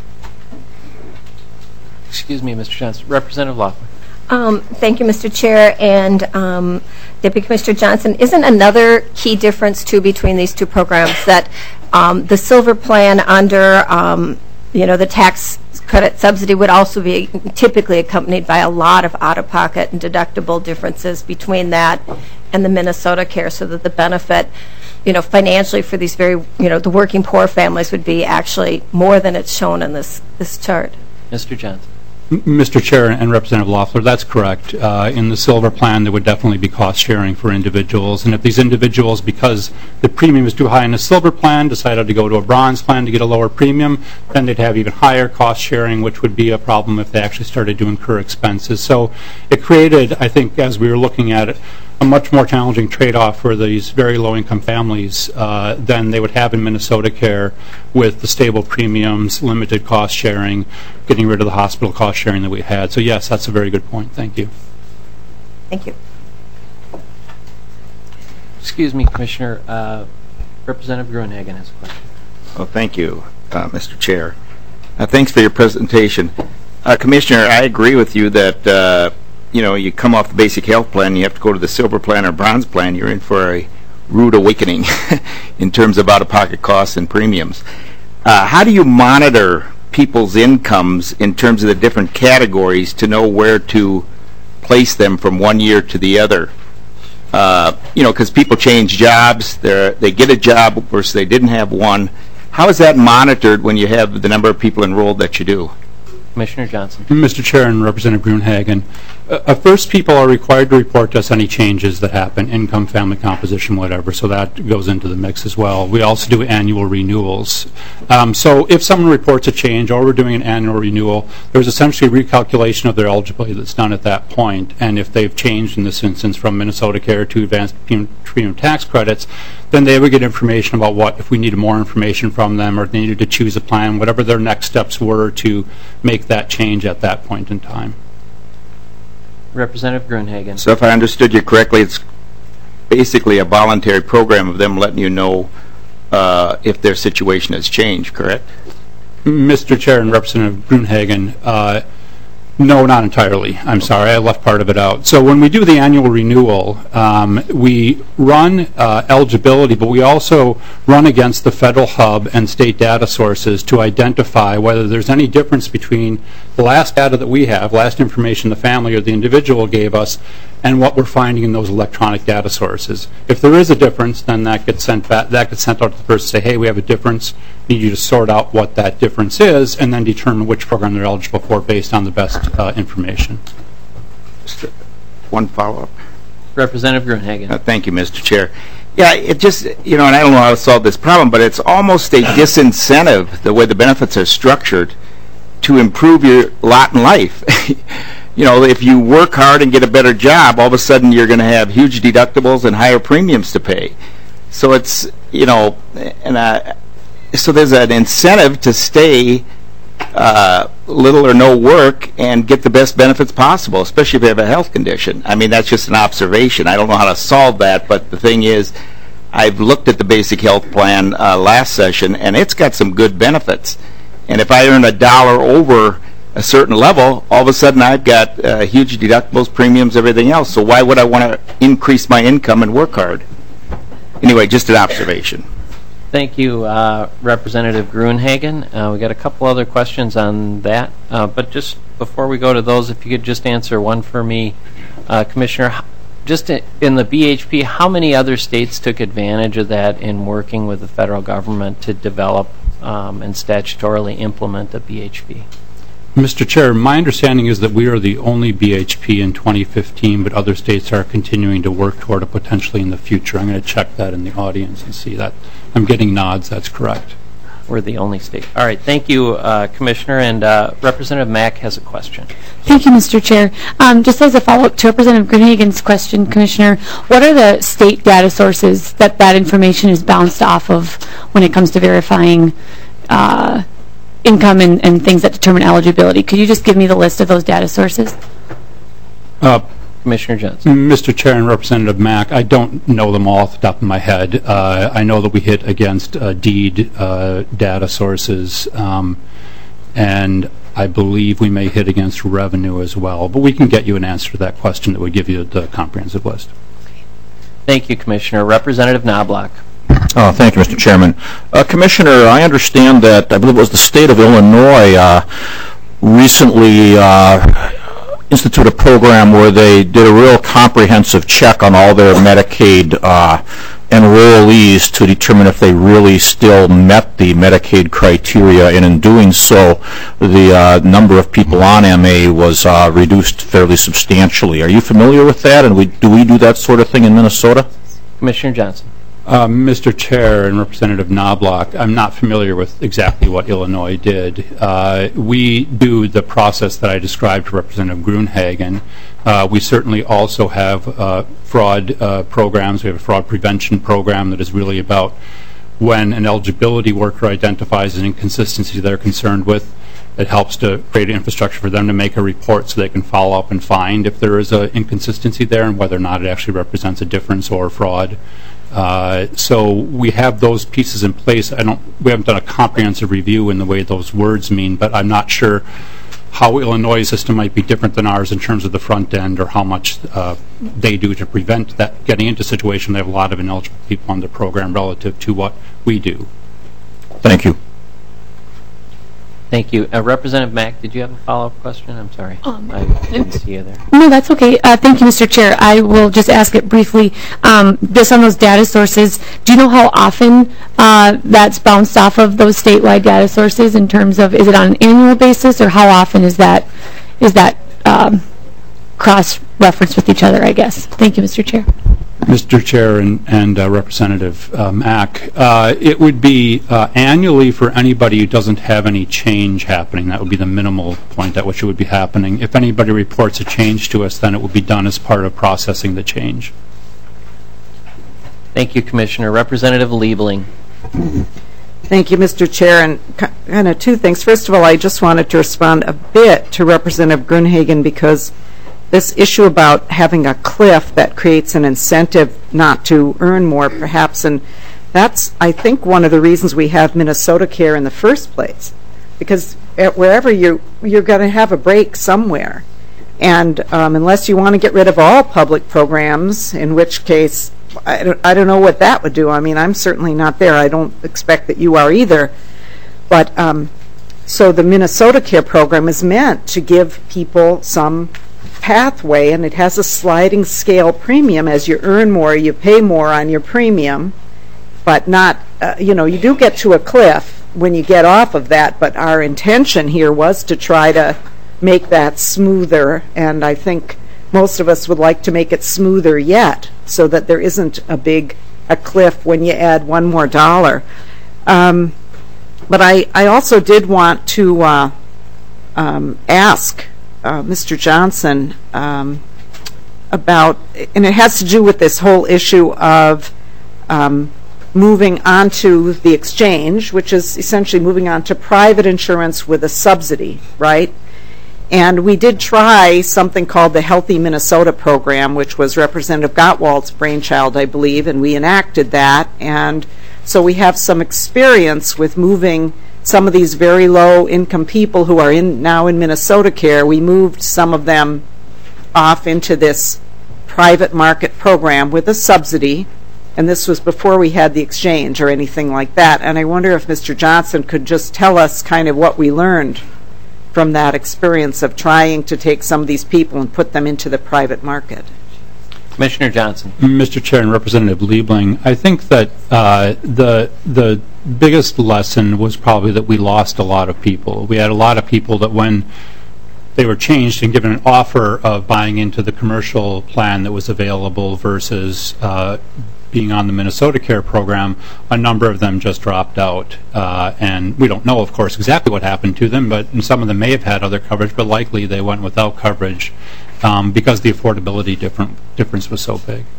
Excuse me, Mister Johnson. Representative Laughlin. Um, thank you, Mister Chair. And um, Deputy Commissioner Johnson, isn't another key difference, too, between these two programs that um, the Silver Plan under, um, you know, the tax credit subsidy would also be typically accompanied by a lot of out-of-pocket and deductible differences between that and the Minnesota Care, so that the benefit, you know, financially for these very, you know, the working poor families would be actually more than it's shown in this, this chart. Mister Johnson. Mister Chair and Representative Loeffler, that's correct. Uh, in the Silver Plan, there would definitely be cost sharing for individuals. And if these individuals, because the premium is too high in the Silver Plan, decided to go to a Bronze Plan to get a lower premium, then they'd have even higher cost sharing, which would be a problem if they actually started to incur expenses. So it created, I think, as we were looking at it, a much more challenging trade-off for these very low-income families uh, than they would have in Minnesota Care, with the stable premiums, limited cost sharing, getting rid of the hospital cost sharing that we had. So yes, that's a very good point. Thank you. Thank you. Excuse me, Commissioner. Uh, Representative Gruenhagen has a question. Well, thank you, uh, Mister Chair. Uh, thanks for your presentation. Uh, Commissioner, I agree with you that uh, you know, you come off the basic health plan, you have to go to the Silver Plan or Bronze Plan, you're in for a rude awakening in terms of out-of-pocket costs and premiums. Uh, how do you monitor people's incomes in terms of the different categories to know where to place them from one year to the other? Uh, you know, because people change jobs, they get a job versus they didn't have one. How is that monitored when you have the number of people enrolled that you do? Commissioner Johnson. Mister Chair and Representative Gruenhagen, uh, first, people are required to report to us any changes that happen, income, family composition, whatever, so that goes into the mix as well. We also do annual renewals. Um, so if someone reports a change or we're doing an annual renewal, there's essentially a recalculation of their eligibility that's done at that point. And if they've changed, in this instance, from Minnesota Care to advanced premium tax credits, then they would get information about what, if we needed more information from them or if they needed to choose a plan, whatever their next steps were to make that change at that point in time. Representative Gruenhagen. So if I understood you correctly, it's basically a voluntary program of them letting you know uh, if their situation has changed, correct? Mister Chair and Representative Gruenhagen, uh, No, not entirely. I'm sorry, I left part of it out. So when we do the annual renewal, um, we run uh, eligibility, but we also run against the federal hub and state data sources to identify whether there's any difference between the last data that we have, last information the family or the individual gave us, and what we're finding in those electronic data sources. If there is a difference, then that gets sent back, that gets sent out to the person to say, hey, we have a difference. Need you to sort out what that difference is, and then determine which program they're eligible for based on the best uh, information. Just one follow-up. Representative Gruenhagen. Uh, thank you, Mister Chair. Yeah, it just, you know, and I don't know how to solve this problem, but it's almost a disincentive, the way the benefits are structured, to improve your lot in life. You know, if you work hard and get a better job, all of a sudden you're going to have huge deductibles and higher premiums to pay. So it's, you know, and I, so there's an incentive to stay uh, little or no work and get the best benefits possible, especially if you have a health condition. I mean, that's just an observation. I don't know how to solve that, but the thing is, I've looked at the basic health plan uh, last session, and it's got some good benefits. And if I earn a dollar over a certain level, all of a sudden I've got uh, huge deductibles, premiums, everything else. So why would I want to increase my income and work hard? Anyway, just an observation. Thank you, uh, Representative Gruenhagen. Uh, we got a couple other questions on that, uh, but just before we go to those, if you could just answer one for me, uh, Commissioner. Just in the B H P, how many other states took advantage of that in working with the federal government to develop um, and statutorily implement the B H P? Mister Chair, my understanding is that we are the only B H P in twenty fifteen, but other states are continuing to work toward it potentially in the future. I'm going to check that in the audience and see that. I'm getting nods. That's correct. We're the only state. All right. Thank you, uh, Commissioner. And uh, Representative Mack has a question. Thank you, Mister Chair. Um, just as a follow-up to Representative Gruenhagen's question, Commissioner, what are the state data sources that that information is bounced off of when it comes to verifying uh, income and, and things that determine eligibility? Could you just give me the list of those data sources? Uh, Commissioner Johnson. Mister Chair and Representative Mack, I don't know them all off the top of my head. Uh, I know that we hit against uh, deed uh, data sources, um, and I believe we may hit against revenue as well. But we can get you an answer to that question that would give you the comprehensive list. Thank you, Commissioner. Representative Knobloch. Oh, thank you, Mister Chairman. Uh, Commissioner, I understand that, I believe it was the state of Illinois uh, recently uh, instituted a program where they did a real comprehensive check on all their Medicaid uh, enrollees to determine if they really still met the Medicaid criteria, and in doing so, the uh, number of people on M A was uh, reduced fairly substantially. Are you familiar with that, and we, do we do that sort of thing in Minnesota? Commissioner Johnson. Uh, Mister Chair and Representative Knobloch, I'm not familiar with exactly what Illinois did. Uh, we do the process that I described to Representative Gruenhagen. Uh, we certainly also have uh, fraud uh, programs. We have a fraud prevention program that is really about when an eligibility worker identifies an inconsistency they're concerned with. It helps to create an infrastructure for them to make a report so they can follow up and find if there is an inconsistency there and whether or not it actually represents a difference or fraud. Uh, so we have those pieces in place. I don't. We haven't done a comprehensive review in the way those words mean, but I'm not sure how Illinois' system might be different than ours in terms of the front end or how much uh, they do to prevent that getting into a situation. They have a lot of ineligible people on the program relative to what we do. Thank you. Thank you. Uh, Representative Mack, did you have a follow-up question? I'm sorry. Um, I didn't see you there. No, that's okay. Uh, thank you, Mister Chair. I will just ask it briefly. Um, just on those data sources, do you know how often uh, that's bounced off of those statewide data sources in terms of, is it on an annual basis, or how often is that, is that um, cross-referenced with each other, I guess? Thank you, Mister Chair. Mister Chair and, and uh, Representative uh, Mack, uh, it would be uh, annually for anybody who doesn't have any change happening. That would be the minimal point at which it would be happening. If anybody reports a change to us, then it would be done as part of processing the change. Thank you, Commissioner. Representative Liebling. Thank you, Mister Chair. And kind of two things. First of all, I just wanted to respond a bit to Representative Gruenhagen, because this issue about having a cliff that creates an incentive not to earn more, perhaps, and that's, I think, one of the reasons we have Minnesota Care in the first place. Because at wherever you, you're going to have a break somewhere. And um, unless you want to get rid of all public programs, in which case, I don't, I don't know what that would do. I mean, I'm certainly not there. I don't expect that you are either. But um, so the Minnesota Care program is meant to give people some pathway, and it has a sliding scale premium. As you earn more, you pay more on your premium, but not, uh, you know, you do get to a cliff when you get off of that, but our intention here was to try to make that smoother, and I think most of us would like to make it smoother yet, so that there isn't a big a cliff when you add one more dollar. Um, but I, I also did want to uh, um, ask uh, Mister Johnson um, about, and it has to do with this whole issue of um, moving on to the exchange, which is essentially moving on to private insurance with a subsidy, right? And we did try something called the Healthy Minnesota program, which was Representative Gottwald's brainchild, I believe, and we enacted that. And so we have some experience with moving some of these very low-income people who are in now in Minnesota Care. We moved some of them off into this private market program with a subsidy, and this was before we had the exchange or anything like that. And I wonder if Mister Johnson could just tell us kind of what we learned from that experience of trying to take some of these people and put them into the private market. Commissioner Johnson. Mister Chair and Representative Liebling, I think that uh, the the biggest lesson was probably that we lost a lot of people. We had a lot of people that when they were changed and given an offer of buying into the commercial plan that was available versus uh, being on the Minnesota Care program, a number of them just dropped out. Uh, and we don't know, of course, exactly what happened to them, but and some of them may have had other coverage, but likely they went without coverage um, because the affordability different, difference was so big.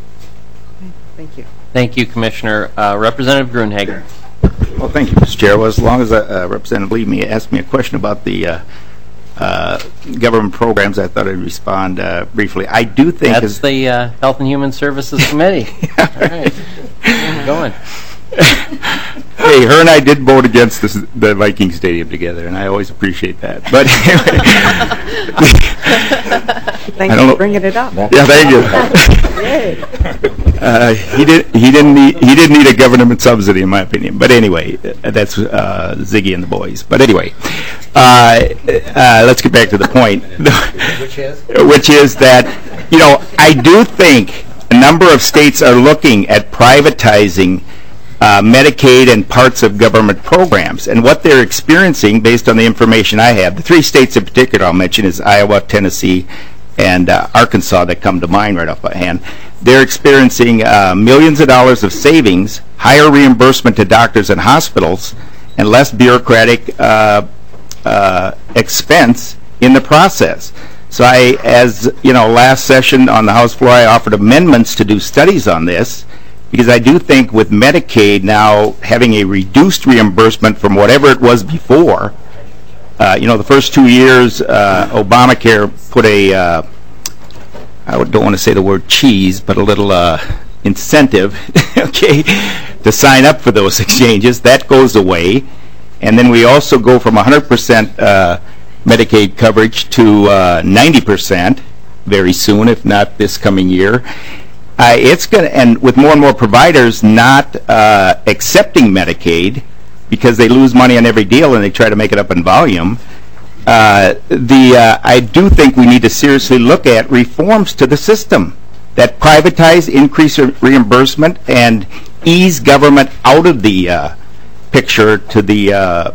Thank you. Thank you, Commissioner. Uh, Representative Gruenhagen. Well, thank you, Mister Chair. Well, as long as uh, Representative Lee asked me a question about the uh, uh, government programs, I thought I'd respond uh, briefly. I do think... That's the uh, Health and Human Services Committee. All right. Keep going. Hey, her and I did vote against this, the Viking Stadium together, and I always appreciate that. But thank you for bringing it up. Yeah, thank you. uh, he did. He didn't need. He didn't need a government subsidy, in my opinion. But anyway, that's uh, Ziggy and the boys. But anyway, uh, uh, let's get back to the point, which is which is that you know I do think a number of states are looking at privatizing Uh, Medicaid and parts of government programs. And what they're experiencing, based on the information I have, the three states in particular I'll mention is Iowa, Tennessee, and uh, Arkansas that come to mind right off by hand. They're experiencing uh, millions of dollars of savings, higher reimbursement to doctors and hospitals, and less bureaucratic uh, uh, expense in the process. So I, as you know, last session on the House floor, I offered amendments to do studies on this, because I do think with Medicaid now having a reduced reimbursement from whatever it was before, uh, you know, the first two years, uh, Obamacare put a, uh, I don't want to say the word cheese, but a little uh, incentive, okay, to sign up for those exchanges. That goes away. And then we also go from one hundred percent uh, Medicaid coverage to uh, ninety percent very soon, if not this coming year. Uh, it's going to, and with more and more providers not uh, accepting Medicaid because they lose money on every deal and they try to make it up in volume, uh, the uh, I do think we need to seriously look at reforms to the system that privatize, increase re reimbursement, and ease government out of the uh, picture to the, uh,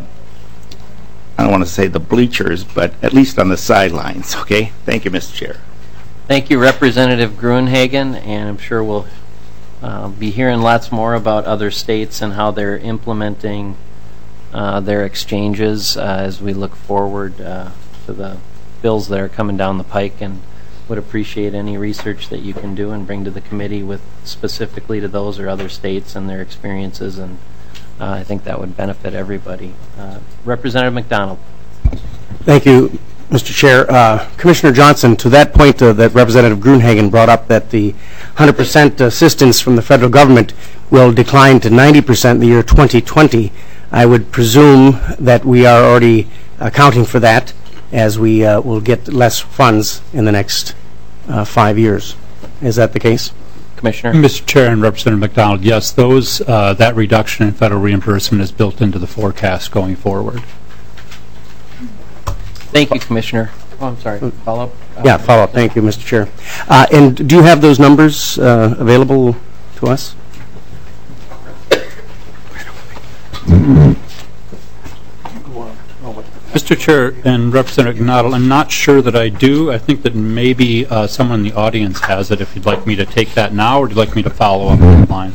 I don't want to say the bleachers, but at least on the sidelines. Okay? Thank you, Mister Chair. Thank you, Representative Gruenhagen, and I'm sure we'll uh, be hearing lots more about other states and how they're implementing uh, their exchanges uh, as we look forward uh, to the bills that are coming down the pike, and would appreciate any research that you can do and bring to the committee with specifically to those or other states and their experiences, and uh, I think that would benefit everybody. Uh, Representative McDonald. Thank you, Mister Chair. Uh, Commissioner Johnson, to that point uh, that Representative Gruenhagen brought up, that the one hundred percent assistance from the federal government will decline to ninety percent in the year twenty twenty, I would presume that we are already accounting for that as we uh, will get less funds in the next uh, five years. Is that the case? Commissioner? Mister Chair and Representative McDonald, yes, those uh, that reduction in federal reimbursement is built into the forecast going forward. Thank you, Commissioner. Oh, I'm sorry. Follow-up? Yeah, follow-up. Thank you, Mister Chair. Uh, and do you have those numbers uh, available to us? Mister Chair and Representative McDonald, I'm not sure that I do. I think that maybe uh, someone in the audience has it. If you'd like me to take that now, or would you like me to follow up online?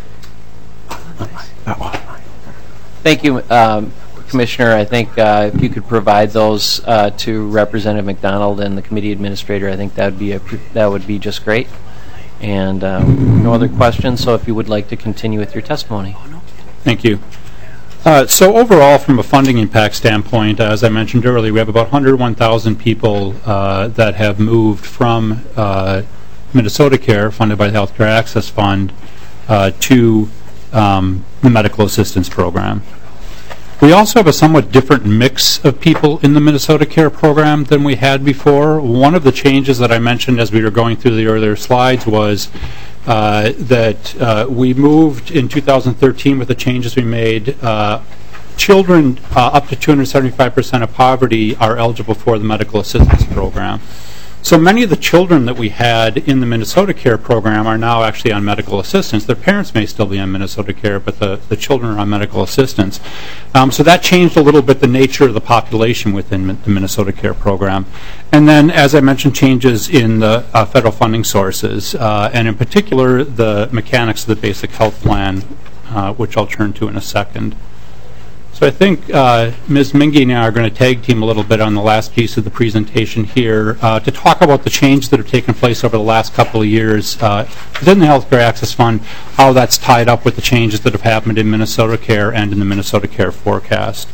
Thank you, um, Commissioner. I think uh, if you could provide those uh, to Representative McDonald and the committee administrator, I think that would be a, that would be just great. And um, no other questions. So if you would like to continue with your testimony. Thank you. Uh, so overall, from a funding impact standpoint, as I mentioned earlier, we have about one hundred one thousand people uh, that have moved from uh, Minnesota Care, funded by the Healthcare Access Fund, uh, to um, the medical assistance program. We also have a somewhat different mix of people in the Minnesota Care program than we had before. One of the changes that I mentioned as we were going through the earlier slides was Uh, that uh, we moved in two thousand thirteen with the changes we made. Uh, children uh, up to two hundred seventy-five percent of poverty are eligible for the medical assistance program. So many of the children that we had in the Minnesota Care program are now actually on medical assistance. Their parents may still be on Minnesota Care, but the, the children are on medical assistance. Um, so that changed a little bit the nature of the population within the Minnesota Care program. And then, as I mentioned, changes in the uh, federal funding sources, uh, and in particular, the mechanics of the basic health plan, uh, which I'll turn to in a second. So I think uh, Miz Mingy and I are going to tag team a little bit on the last piece of the presentation here uh, to talk about the changes that have taken place over the last couple of years uh, within the Healthcare Access Fund, how that's tied up with the changes that have happened in Minnesota Care and in the Minnesota Care forecast.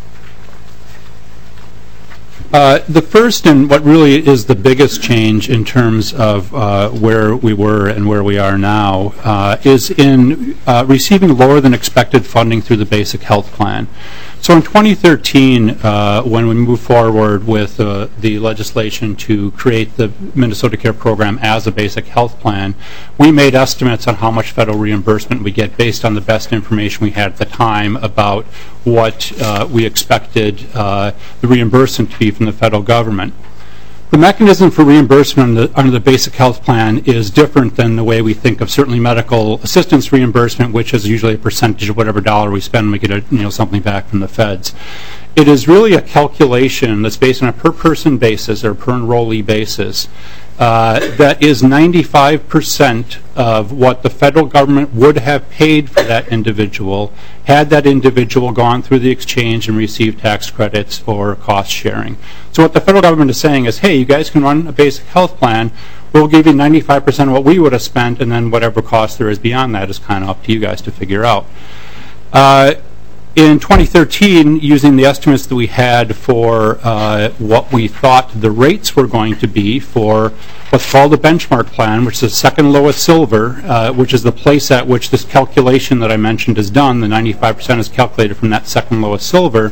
Uh, the first and what really is the biggest change in terms of uh, where we were and where we are now uh, is in uh, receiving lower than expected funding through the basic health plan. So in twenty thirteen, uh, when we moved forward with uh, the legislation to create the Minnesota Care program as a basic health plan, we made estimates on how much federal reimbursement we get based on the best information we had at the time about what uh, we expected uh, the reimbursement to be from the federal government. The mechanism for reimbursement under the, under the basic health plan is different than the way we think of certainly medical assistance reimbursement, which is usually a percentage of whatever dollar we spend, we get a, you know, something back from the feds. It is really a calculation that's based on a per person basis or per enrollee basis uh, that is ninety-five percent of what the federal government would have paid for that individual had that individual gone through the exchange and received tax credits or cost sharing. So what the federal government is saying is, hey, you guys can run a basic health plan, we'll give you ninety-five percent of what we would have spent, and then whatever cost there is beyond that is kind of up to you guys to figure out. Uh, In twenty thirteen, using the estimates that we had for uh, what we thought the rates were going to be for what's called a benchmark plan, which is the second lowest silver, uh, which is the place at which this calculation that I mentioned is done, the ninety-five percent is calculated from that second lowest silver,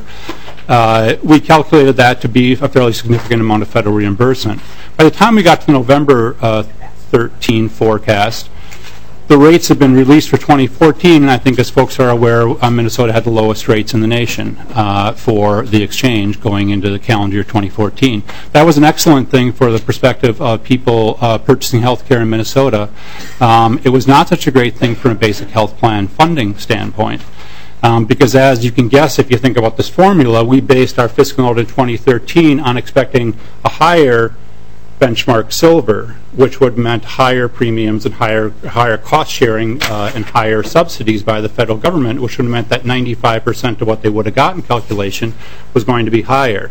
uh, we calculated that to be a fairly significant amount of federal reimbursement. By the time we got to the November uh, thirteen forecast, the rates have been released for twenty fourteen, and I think, as folks are aware, uh, Minnesota had the lowest rates in the nation uh, for the exchange going into the calendar year twenty fourteen. That was an excellent thing for the perspective of people uh, purchasing health care in Minnesota. Um, it was not such a great thing from a basic health plan funding standpoint. Um, because as you can guess, if you think about this formula, we based our fiscal note in twenty thirteen on expecting a higher benchmark silver, which would have meant higher premiums and higher higher cost sharing uh, and higher subsidies by the federal government, which would have meant that ninety-five percent of what they would have gotten calculation was going to be higher.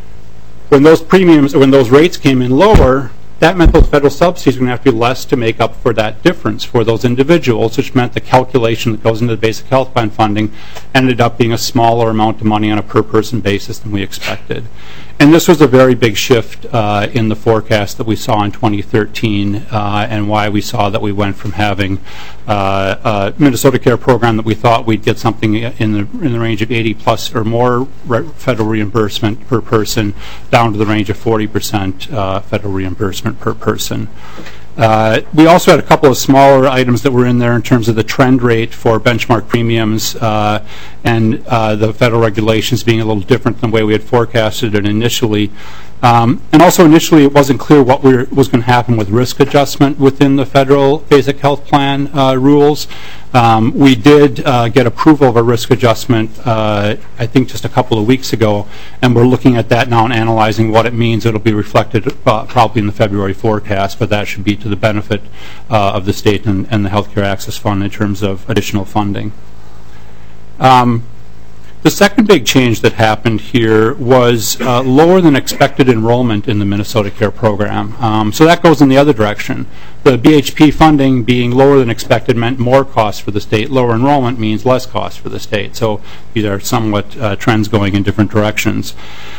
When those premiums, or when those rates came in lower, that meant those federal subsidies were going to have to be less to make up for that difference for those individuals, which meant the calculation that goes into the basic health plan funding ended up being a smaller amount of money on a per person basis than we expected. And this was a very big shift uh, in the forecast that we saw in twenty thirteen, uh, and why we saw that we went from having uh, a Minnesota Care program that we thought we'd get something in the in the range of eighty plus or more re federal reimbursement per person, down to the range of forty percent uh, federal reimbursement per person. Uh, we also had a couple of smaller items that were in there in terms of the trend rate for benchmark premiums uh, and uh, the federal regulations being a little different than the way we had forecasted it initially. Um, and also initially it wasn't clear what we were, was going to happen with risk adjustment within the federal basic health plan uh, rules. Um, we did uh, get approval of a risk adjustment uh, I think just a couple of weeks ago, and we're looking at that now and analyzing what it means. It'll be reflected uh, probably in the February forecast, but that should be to the benefit uh, of the state and, and the Healthcare Access Fund in terms of additional funding. Um, The second big change that happened here was uh, lower than expected enrollment in the Minnesota Care program. Um, so that goes in the other direction. The B H P funding being lower than expected meant more costs for the state. Lower enrollment means less costs for the state. So these are somewhat uh, trends going in different directions.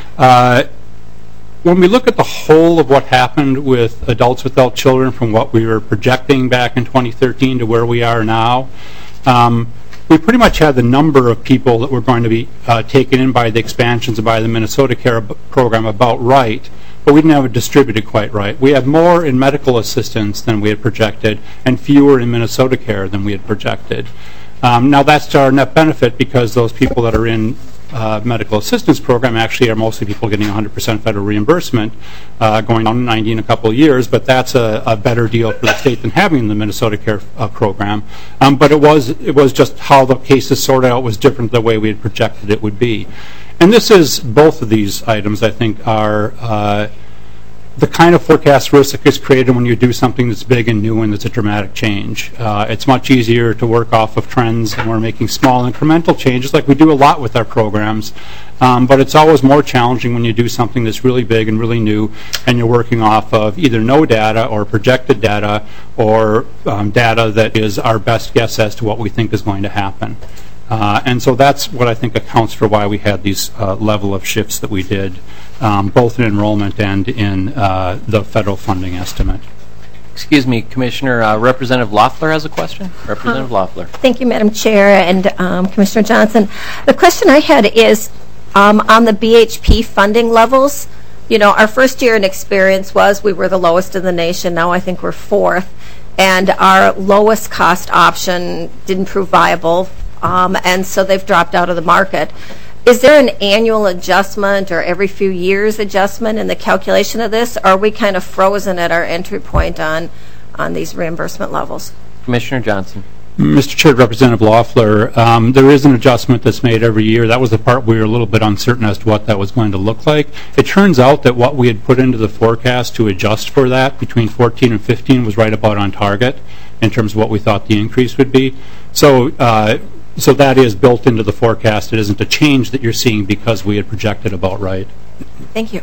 Uh, when we look at the whole of what happened with adults without children from what we were projecting back in twenty thirteen to where we are now, um, we pretty much had the number of people that were going to be uh, taken in by the expansions and by the Minnesota Care program about right, but we didn't have it distributed quite right. We had more in medical assistance than we had projected and fewer in Minnesota Care than we had projected. Um, now that's to our net benefit, because those people that are in Uh, medical assistance program actually are mostly people getting one hundred percent federal reimbursement, uh, going on to ninety in a couple of years, but that's a, a better deal for the state than having the Minnesota Care uh, program. Um, but it was it was just how the cases sorted out was different the way we had projected it would be. And this is, both of these items I think are uh, the kind of forecast risk that gets created when you do something that's big and new and that's a dramatic change. Uh, it's much easier to work off of trends, and we're making small incremental changes like we do a lot with our programs, um, but it's always more challenging when you do something that's really big and really new and you're working off of either no data or projected data or um, data that is our best guess as to what we think is going to happen. Uh, and so that's what I think accounts for why we had these uh, level of shifts that we did, um, both in enrollment and in uh, the federal funding estimate. Excuse me, Commissioner, uh, Representative Loeffler has a question. Representative um, Loeffler. Thank you, Madam Chair, and um, Commissioner Johnson. The question I had is um, on the B H P funding levels. You know, our first year in experience was we were the lowest in the nation. Now I think we're fourth, and our lowest cost option didn't prove viable. Um, and so they've dropped out of the market. Is there an annual adjustment or every few years adjustment in the calculation of this, or are we kind of frozen at our entry point on, on these reimbursement levels? Commissioner Johnson. Mister Chair, Representative Loeffler, um, there is an adjustment that's made every year. That was the part we were a little bit uncertain as to what that was going to look like. It turns out that what we had put into the forecast to adjust for that between fourteen and fifteen was right about on target in terms of what we thought the increase would be. So, uh, So that is built into the forecast. It isn't a change that you're seeing because we had projected about right. Thank you.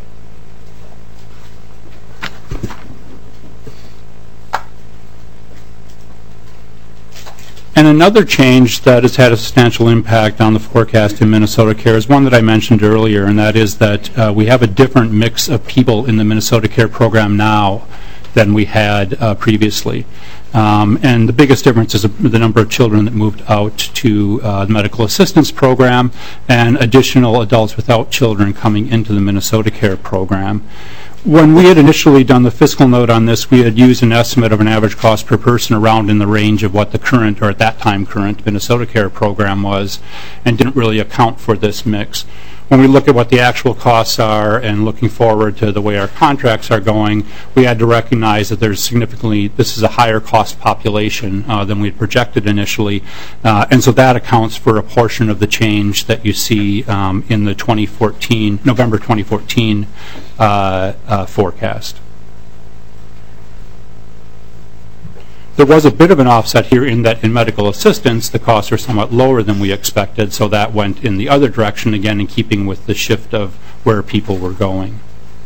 And another change that has had a substantial impact on the forecast in Minnesota Care is one that I mentioned earlier, and that is that uh, we have a different mix of people in the Minnesota Care program now than we had uh, previously. Um, and the biggest difference is the number of children that moved out to uh, the medical assistance program and additional adults without children coming into the Minnesota Care program. When we had initially done the fiscal note on this, we had used an estimate of an average cost per person around in the range of what the current, or at that time current, Minnesota Care program was, and didn't really account for this mix. When we look at what the actual costs are and looking forward to the way our contracts are going, we had to recognize that there's significantly, this is a higher cost population uh, than we had projected initially, uh, and so that accounts for a portion of the change that you see um, in the twenty fourteen, November twenty fourteen uh, uh, forecast. There was a bit of an offset here in that in medical assistance, the costs are somewhat lower than we expected, so that went in the other direction, again in keeping with the shift of where people were going.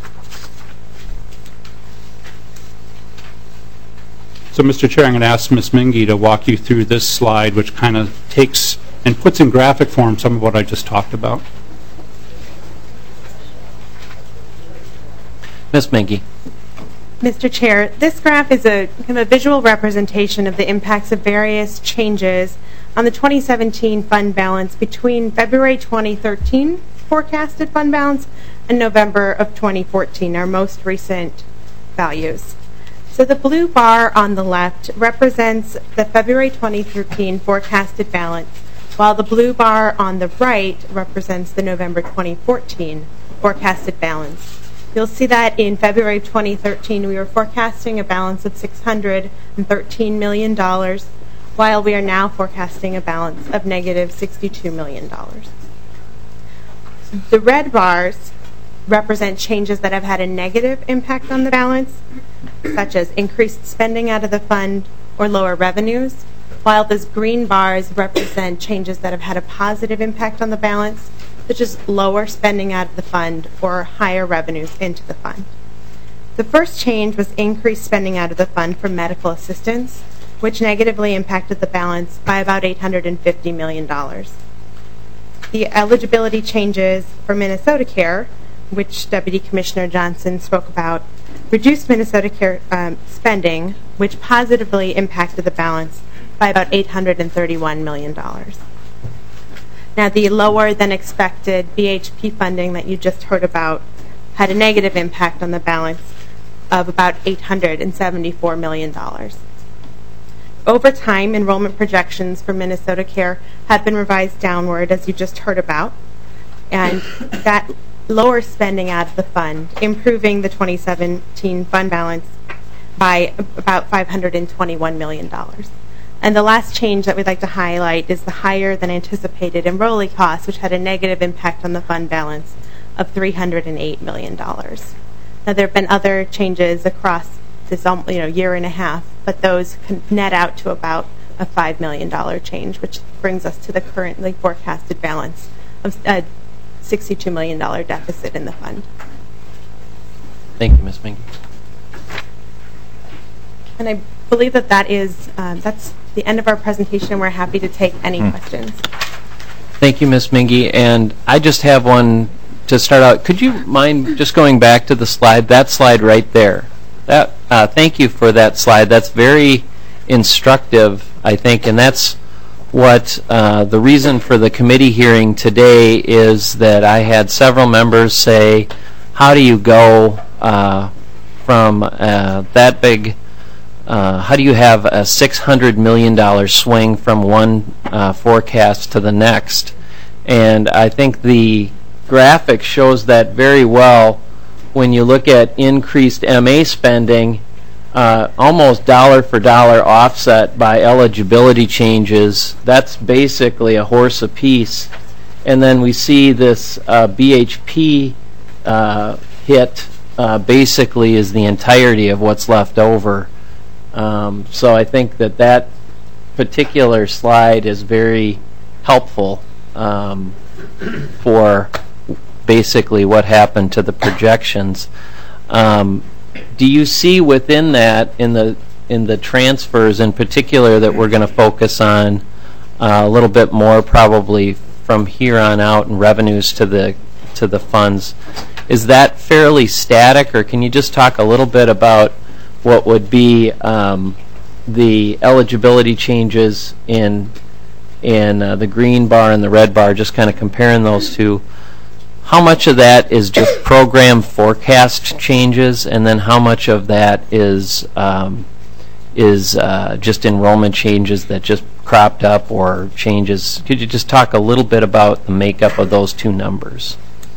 So, Mister Chair, I'm going to ask Miz Mingy to walk you through this slide, which kind of takes and puts in graphic form some of what I just talked about. Miz Minke. Mister Chair, this graph is a kind of a visual representation of the impacts of various changes on the twenty seventeen fund balance between February twenty thirteen forecasted fund balance and November of twenty fourteen, our most recent values. So the blue bar on the left represents the February twenty thirteen forecasted balance, while the blue bar on the right represents the November twenty fourteen forecasted balance. You'll see that in February twenty thirteen, we were forecasting a balance of six hundred thirteen million dollars, while we are now forecasting a balance of negative sixty-two million dollars. The red bars represent changes that have had a negative impact on the balance, such as increased spending out of the fund or lower revenues, while those green bars represent changes that have had a positive impact on the balance, such as lower spending out of the fund or higher revenues into the fund. The first change was increased spending out of the fund for medical assistance, which negatively impacted the balance by about eight hundred fifty million dollars. The eligibility changes for Minnesota Care, which Deputy Commissioner Johnson spoke about, reduced Minnesota Care um, spending, which positively impacted the balance by about eight hundred thirty-one million dollars. Now, the lower than expected B H P funding that you just heard about had a negative impact on the balance of about eight hundred seventy-four million dollars. Over time, enrollment projections for Minnesota Care have been revised downward, as you just heard about, and that lower spending out of the fund, improving the twenty seventeen fund balance by about five hundred twenty-one million dollars. And the last change that we'd like to highlight is the higher than anticipated enrollee costs, which had a negative impact on the fund balance of three hundred eight million dollars. Now, there have been other changes across this you know, year and a half, but those can net out to about a five million dollars change, which brings us to the currently forecasted balance of a sixty-two million dollars deficit in the fund. Thank you, Miz Minke. And I believe that that is, um, that's the end of our presentation. We're happy to take any hmm. questions. Thank you, Miz Minke. And I just have one to start out. Could you mind just going back to the slide, that slide right there? That, uh, thank you for that slide. That's very instructive, I think, and that's what uh, the reason for the committee hearing today is that I had several members say, how do you go uh, from uh, that big Uh, how do you have a six hundred million dollars swing from one uh, forecast to the next? And I think the graphic shows that very well when you look at increased M A spending, uh, almost dollar for dollar offset by eligibility changes. That's basically a horse apiece. And then we see this uh, B H P uh, hit uh, basically is the entirety of what's left over. Um, so I think that that particular slide is very helpful um, for basically what happened to the projections. Um, do you see within that, in the in the transfers in particular, that we're going to focus on uh, a little bit more probably from here on out in revenues to the to the funds? Is that fairly static, or can you just talk a little bit about what would be um, the eligibility changes in in uh, the green bar and the red bar, just kind of comparing those two? How much of that is just program forecast changes, and then how much of that is um, is uh, just enrollment changes that just cropped up, or changes? Could you just talk a little bit about the makeup of those two numbers?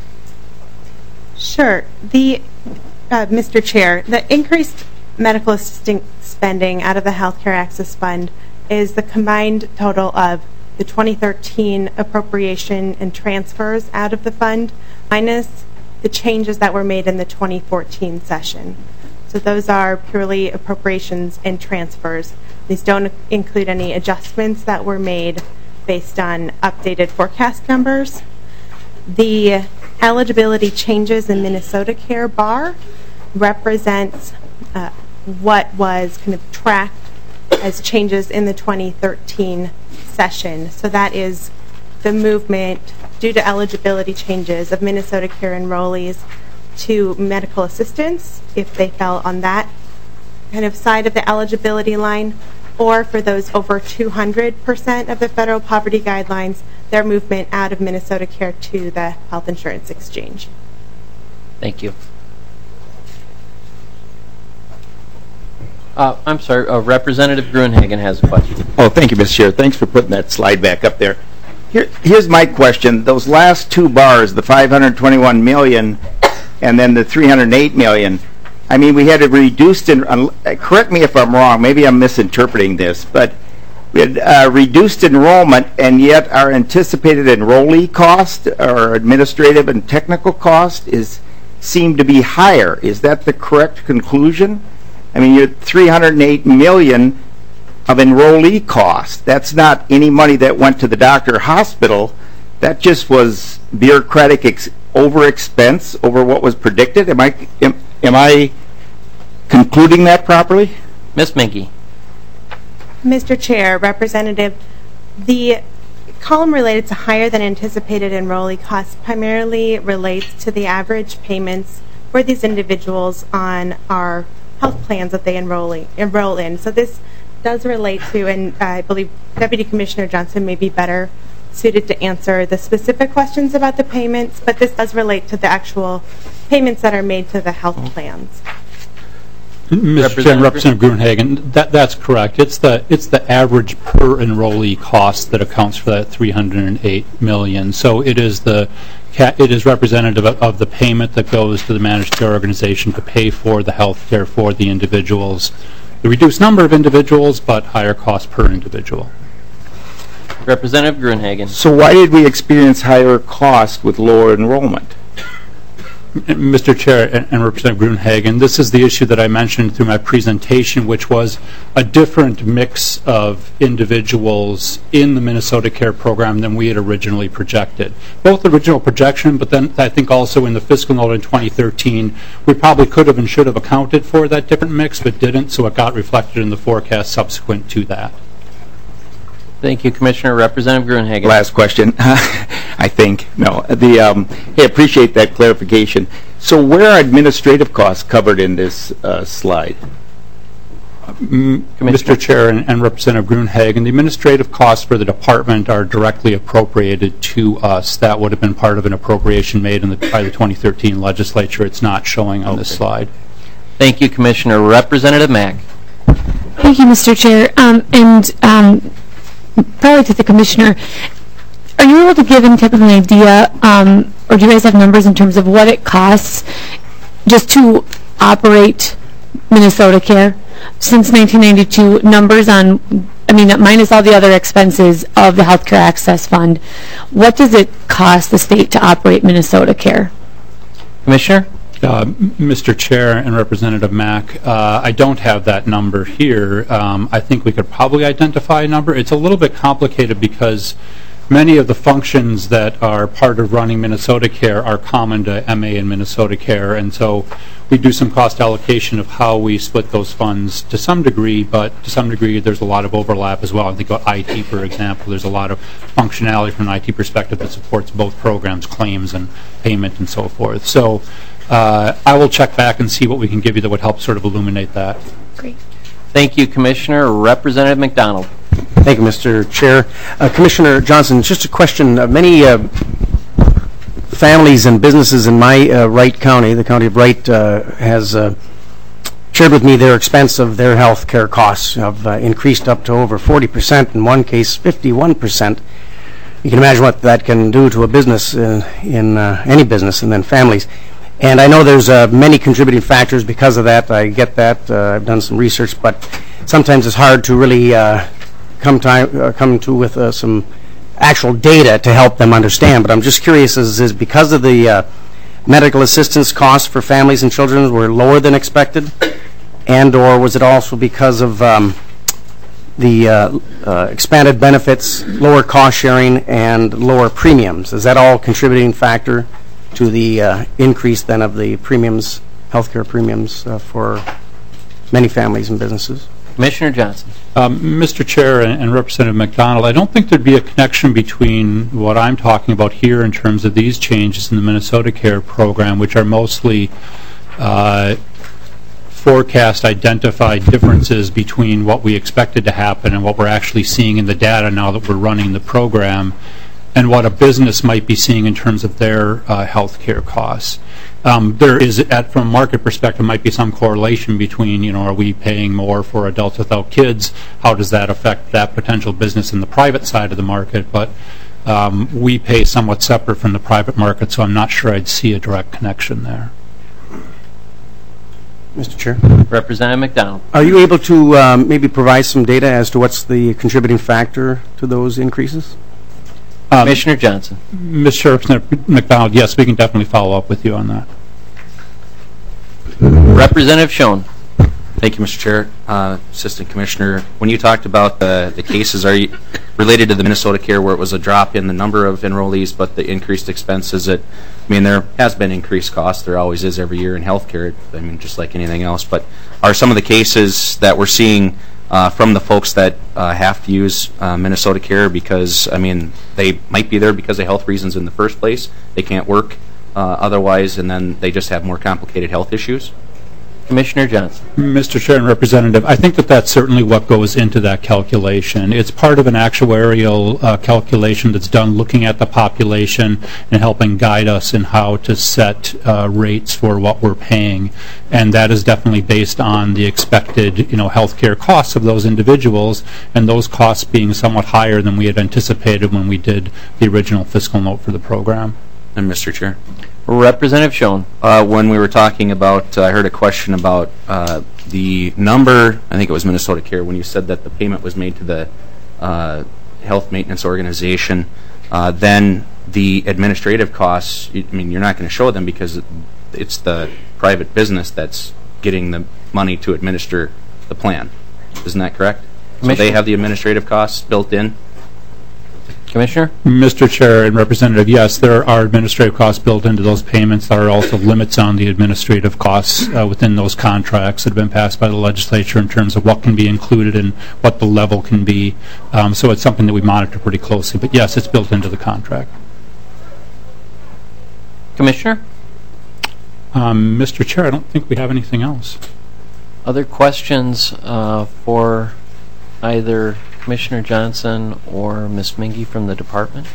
Sure. The uh, Mister Chair, the increased medical assisting spending out of the Healthcare Access Fund is the combined total of the twenty thirteen appropriation and transfers out of the fund minus the changes that were made in the twenty fourteen session. So those are purely appropriations and transfers. These don't include any adjustments that were made based on updated forecast numbers. The eligibility changes in Minnesota Care bar represents uh, what was kind of tracked as changes in the twenty thirteen session. So that is the movement due to eligibility changes of Minnesota Care enrollees to medical assistance, if they fell on that kind of side of the eligibility line, or for those over two hundred percent of the federal poverty guidelines, their movement out of Minnesota Care to the health insurance exchange. Thank you. Uh, I'm sorry, uh, Representative Gruenhagen has a question. Oh, thank you, Mister Chair. Thanks for putting that slide back up there. Here, here's my question. Those last two bars, the five hundred twenty-one million dollars and then the three hundred eight million dollars, I mean, we had a reduced, in, uh, correct me if I'm wrong, maybe I'm misinterpreting this, but we had uh, reduced enrollment, and yet our anticipated enrollee cost or administrative and technical cost is seemed to be higher. Is that the correct conclusion? I mean, you're three hundred eight million dollars of enrollee cost. That's not any money that went to the doctor or hospital. That just was bureaucratic ex over expense over what was predicted. Am I am, am I concluding that properly? Miz Minke. Mister Chair, Representative, the column related to higher than anticipated enrollee costs primarily relates to the average payments for these individuals on our health plans that they enroll in. Enroll in. So this does relate to, and I believe Deputy Commissioner Johnson may be better suited to answer the specific questions about the payments, but this does relate to the actual payments that are made to the health plans. Mister Chair, Representative Gruenhagen, that, that's correct. It's the it's the average per enrollee cost that accounts for that three hundred eight million dollars. So it is the it is representative of, of the payment that goes to the managed care organization to pay for the health care for the individuals. The reduced number of individuals, but higher cost per individual. Representative Gruenhagen. So why did we experience higher cost with lower enrollment? Mister Chair and, and Representative Gruenhagen, this is the issue that I mentioned through my presentation, which was a different mix of individuals in the Minnesota Care program than we had originally projected. Both the original projection, but then I think also in the fiscal note in twenty thirteen, we probably could have and should have accounted for that different mix, but didn't, so it got reflected in the forecast subsequent to that. Thank you, Commissioner. Representative Gruenhagen. Last question, I think. No, the um, hey, appreciate that clarification. So, where are administrative costs covered in this uh, slide? Mister Chair and, and Representative Gruenhagen, the administrative costs for the department are directly appropriated to us. That would have been part of an appropriation made in the, by the twenty thirteen legislature. It's not showing on okay. this slide. Thank you, Commissioner. Representative Mack. Thank you, Mister Chair. Um, and um, probably to the Commissioner, are you able to give any type of an idea, um, or do you guys have numbers in terms of what it costs just to operate Minnesota Care? Since nineteen ninety-two, numbers on, I mean, minus all the other expenses of the Healthcare Access Fund, what does it cost the state to operate Minnesota Care? Commissioner? Uh, Mister Chair and Representative Mack, uh, I don't have that number here. Um, I think we could probably identify a number. It's a little bit complicated because many of the functions that are part of running Minnesota Care are common to M A and Minnesota Care, and so we do some cost allocation of how we split those funds to some degree, but to some degree there's a lot of overlap as well. I think about I T, for example. There's a lot of functionality from an I T perspective that supports both programs, claims and payment and so forth. So uh, I will check back and see what we can give you that would help sort of illuminate that. Great. Thank you, Commissioner. Representative McDonald. Thank you, Mister Chair. Uh, Commissioner Johnson, just a question. Uh, many uh, families and businesses in my uh, Wright County, the county of Wright, uh, has uh, shared with me their expense of their health care costs have uh, increased up to over forty percent, in one case fifty-one percent. You can imagine what that can do to a business, uh, in uh, any business, and then families. And I know there's uh, many contributing factors because of that. I get that. Uh, I've done some research, but sometimes it's hard to really uh, come to uh, come to with uh, some actual data to help them understand. But I'm just curious: is, is because of the uh, medical assistance costs for families and children were lower than expected, and/or was it also because of um, the uh, uh, expanded benefits, lower cost sharing, and lower premiums? Is that all contributing factor to the uh, increase then of the premiums, healthcare premiums uh, for many families and businesses? Commissioner Johnson. Um, Mister Chair and, and Representative McDonald, I don't think there'd be a connection between what I'm talking about here in terms of these changes in the Minnesota Care program, which are mostly uh, forecast identified differences between what we expected to happen and what we're actually seeing in the data now that we're running the program, and what a business might be seeing in terms of their uh, health care costs. Um, there is, at, from a market perspective, might be some correlation between, you know, are we paying more for adults without kids? How does that affect that potential business in the private side of the market? But um, we pay somewhat separate from the private market, so I'm not sure I'd see a direct connection there. Mister Chair. Representative McDonald. Are you able to um, maybe provide some data as to what's the contributing factor to those increases? Um, Commissioner Johnson. Mister Representative McDonald, yes, we can definitely follow up with you on that. Representative Schoen. Thank you, Mister Chair. Uh, Assistant Commissioner, when you talked about the, the cases, are you related to the Minnesota Care where it was a drop in the number of enrollees but the increased expenses? That, I mean, there has been increased costs. There always is every year in healthcare, I mean, just like anything else. But are some of the cases that we're seeing uh, from the folks that uh, have to use uh, Minnesota Care because, I mean, they might be there because of health reasons in the first place, they can't work uh, otherwise, and then they just have more complicated health issues? Commissioner Johnson. Mister Chair and Representative, I think that that's certainly what goes into that calculation. It's part of an actuarial uh, calculation that's done looking at the population and helping guide us in how to set uh, rates for what we're paying. And that is definitely based on the expected, you know, healthcare costs of those individuals, and those costs being somewhat higher than we had anticipated when we did the original fiscal note for the program. And Mister Chair. Representative Schoen. Uh, when we were talking about, uh, I heard a question about uh, the number, I think it was Minnesota Care, when you said that the payment was made to the uh, health maintenance organization, uh, then the administrative costs, I mean, you're not going to show them because it's the private business that's getting the money to administer the plan. Isn't that correct? So they have the administrative costs built in? Commissioner? Mister Chair and Representative, yes, there are administrative costs built into those payments. There are also limits on the administrative costs uh, within those contracts that have been passed by the legislature in terms of what can be included and what the level can be. Um, so it's something that we monitor pretty closely. But yes, it's built into the contract. Commissioner? Um, Mister Chair, I don't think we have anything else. Other questions uh, for either Commissioner Johnson or Miz Mingy from the department?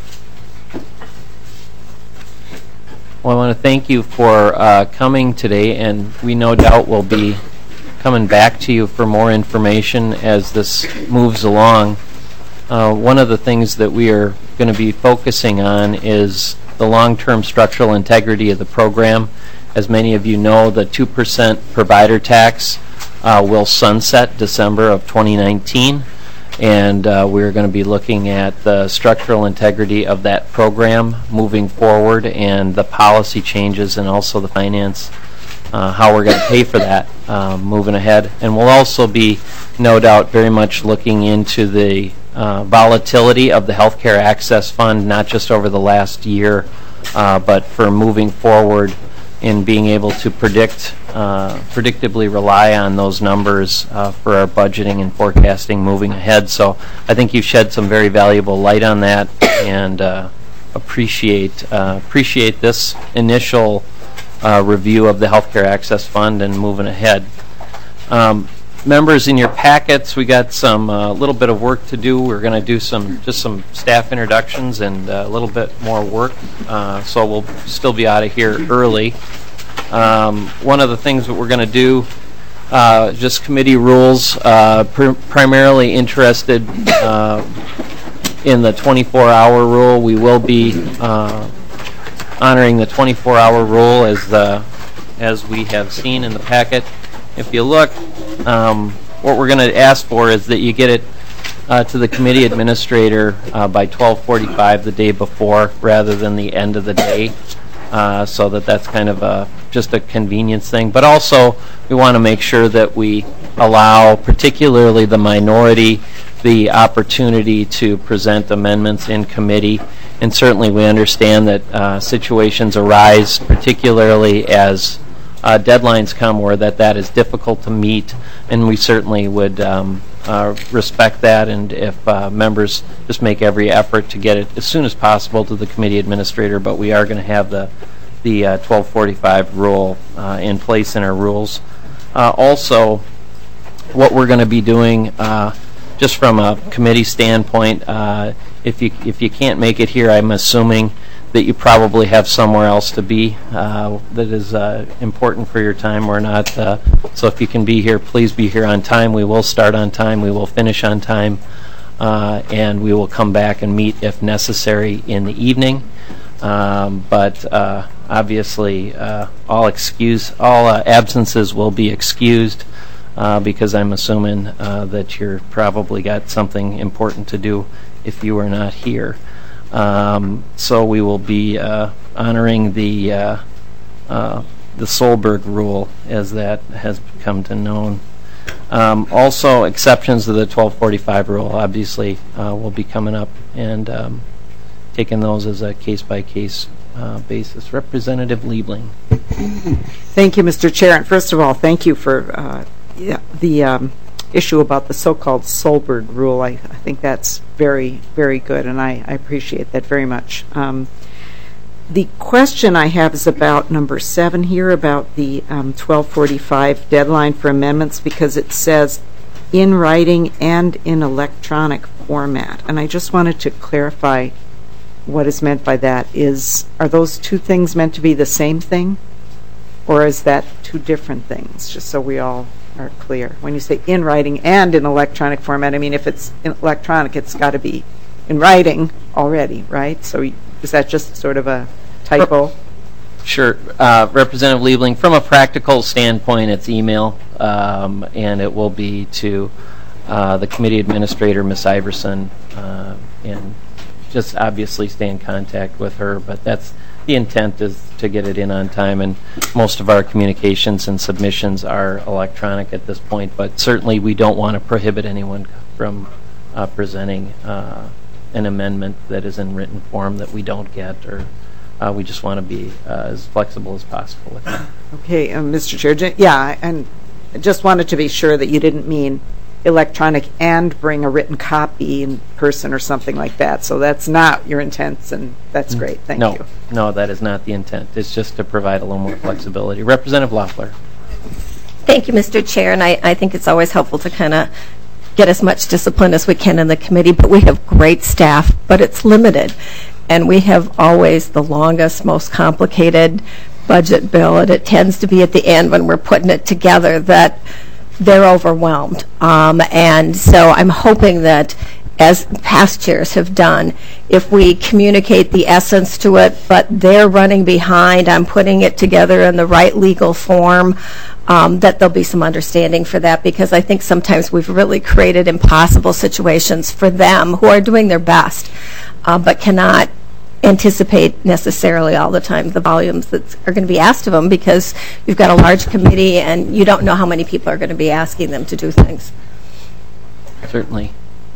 Well, I want to thank you for uh, coming today, and we no doubt will be coming back to you for more information as this moves along. Uh, one of the things that we are going to be focusing on is the long-term structural integrity of the program. As many of you know, the two percent provider tax uh, will sunset December of twenty nineteen. And uh, we're going to be looking at the structural integrity of that program moving forward and the policy changes and also the finance, uh, how we're going to pay for that uh, moving ahead. And we'll also be, no doubt, very much looking into the uh, volatility of the Healthcare Access Fund, not just over the last year, uh, but for moving forward in being able to predict, uh, predictably rely on those numbers uh, for our budgeting and forecasting moving ahead. So I think you've shed some very valuable light on that, and uh, appreciate uh, appreciate this initial uh, review of the Healthcare Access Fund and moving ahead. Um, members, in your packets, we got some a uh, little bit of work to do. We're going to do some just some staff introductions and uh, a little bit more work. Uh, so we'll still be out of here early. Um, one of the things that we're going to do, uh, just committee rules, uh, pr primarily interested uh, in the twenty-four hour rule. We will be uh, honoring the twenty-four hour rule as the as we have seen in the packet. If you look, um, what we're going to ask for is that you get it uh, to the committee administrator uh, by twelve forty-five the day before rather than the end of the day, uh, so that that's kind of a, just a convenience thing. But also, we want to make sure that we allow particularly the minority the opportunity to present amendments in committee. And certainly we understand that uh, situations arise, particularly as uh, deadlines come where that that is difficult to meet, and we certainly would um, uh, respect that, and if uh, members just make every effort to get it as soon as possible to the committee administrator, but we are going to have the, the uh, twelve forty-five rule uh, in place in our rules. Uh, also, what we're going to be doing, uh, just from a committee standpoint, uh, if you if you can't make it here, I'm assuming that you probably have somewhere else to be uh, that is uh, important for your time or not. Uh, so if you can be here, please be here on time. We will start on time. We will finish on time. Uh, and we will come back and meet if necessary in the evening. Um, but uh, obviously, uh, all excuse all uh, absences will be excused uh, because I'm assuming uh, that you're probably got something important to do if you are not here. Um, so we will be uh, honoring the uh, uh, the Solberg rule as that has come to known. Um, also, exceptions to the twelve forty-five rule obviously uh, will be coming up, and um, taking those as a case-by-case uh, basis. Representative Liebling. Thank you, Mister Chair. And first of all, thank you for uh, yeah, the um, issue about the so-called Solberg rule. I, I think that's very, very good, and I, I appreciate that very much. Um, the question I have is about number seven here, about the um, twelve forty-five deadline for amendments, because it says in writing and in electronic format. And I just wanted to clarify what is meant by that. Is are those two things meant to be the same thing, or is that two different things, just so we all are clear? When you say in writing and in electronic format, I mean, if it's in electronic, it's got to be in writing already, right? So is that just sort of a typo? Sure. Uh, Representative Liebling, from a practical standpoint, it's email, um, and it will be to uh, the committee administrator, Miz Iverson, uh, and just obviously stay in contact with her, but that's the intent, is to get it in on time, and most of our communications and submissions are electronic at this point, but certainly we don't want to prohibit anyone from uh, presenting uh, an amendment that is in written form that we don't get, or uh, we just want to be uh, as flexible as possible with that. Okay, um, Mister Chair, j- yeah, and I just wanted to be sure that you didn't mean electronic and bring a written copy in person or something like that. So that's not your intent, and that's great. Thank no, you. No, that is not the intent. It's just to provide a little more flexibility. Representative Loeffler. Thank you, Mister Chair, and I, I think it's always helpful to kind of get as much discipline as we can in the committee, but we have great staff, but it's limited. And we have always the longest, most complicated budget bill, and it tends to be at the end when we're putting it together that they're overwhelmed. Um, and so I'm hoping that, as past chairs have done, if we communicate the essence to it, but they're running behind on putting it together in the right legal form, um, that there'll be some understanding for that, because I think sometimes we've really created impossible situations for them who are doing their best, uh, but cannot anticipate necessarily all the time the volumes that are going to be asked of them, because you've got a large committee and you don't know how many people are going to be asking them to do things. Certainly.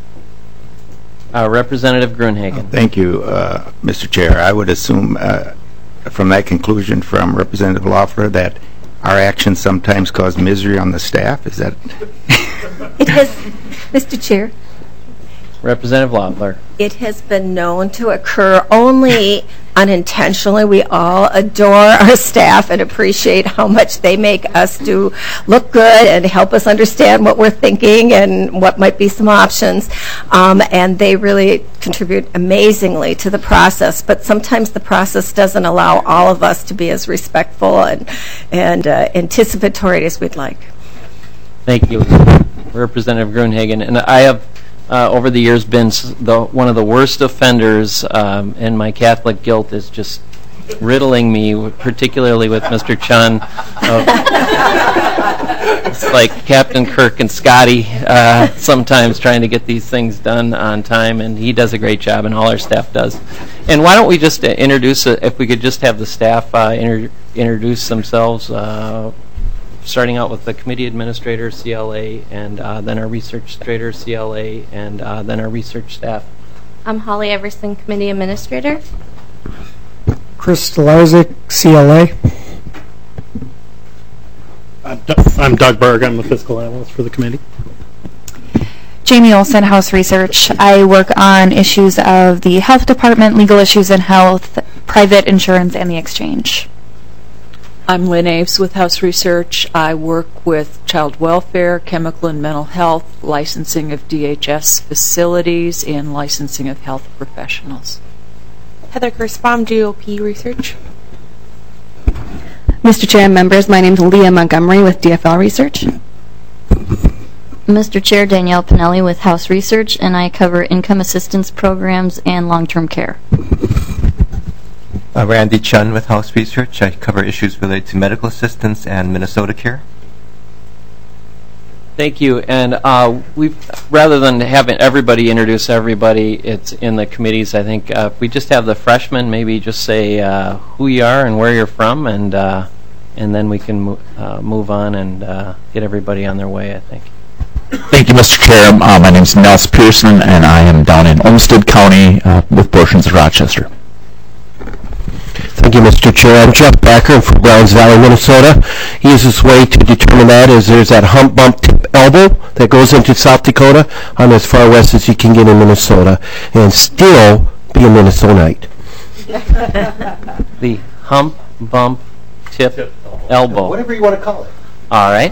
Uh, Representative Grunhagen. Thank you, uh, Mister Chair. I would assume uh, from that conclusion from Representative Loeffler that our actions sometimes cause misery on the staff. Is that? It has, Mister Chair. Representative Loeffler. It has been known to occur only unintentionally. We all adore our staff and appreciate how much they make us do look good and help us understand what we're thinking and what might be some options. Um, and they really contribute amazingly to the process. But sometimes the process doesn't allow all of us to be as respectful and, and uh, anticipatory as we'd like. Thank you, Representative Grunhagen. And I have Uh, over the years been the, one of the worst offenders, um, and my Catholic guilt is just riddling me, particularly with Mister Chun. Uh, it's like Captain Kirk and Scotty uh, sometimes trying to get these things done on time, and he does a great job, and all our staff does. And why don't we just uh, introduce, uh, if we could just have the staff uh, inter- introduce themselves, uh, starting out with the committee administrator, C L A, and uh, then our research administrator, C L A, and uh, then our research staff. I'm Holly Everson, committee administrator. Chris Stelazic, C L A. I'm Doug- I'm Doug Berg. I'm the fiscal analyst for the committee. Jamie Olson, House Research. I work on issues of the health department, legal issues in health, private insurance, and the exchange. I'm Lynn Aves with House Research. I work with child welfare, chemical and mental health, licensing of D H S facilities, and licensing of health professionals. Heather Gersbaum, G O P Research. Mister Chair and members, my name is Leah Montgomery with D F L Research. Mister Chair, Danielle Pinelli with House Research, and I cover income assistance programs and long-term care. Uh, Randy Chun with House Research. I cover issues related to medical assistance and Minnesota Care. Thank you. And uh, we've rather than having everybody introduce everybody, it's in the committees. I think uh, if we just have the freshmen, maybe just say uh, who you are and where you're from, and uh, and then we can mo- uh, move on and uh, get everybody on their way, I think. Thank you, Mister Chair. Uh, my name is Nels Pearson, and I am down in Olmsted County uh, with portions of Rochester. Thank you, Mister Chair. I'm Jeff Backer from Browns Valley, Minnesota. Easiest way to determine that is there's that hump bump tip elbow that goes into South Dakota on as far west as you can get in Minnesota and still be a Minnesotite. The hump, bump, tip, tip elbow. Whatever you want to call it. All right.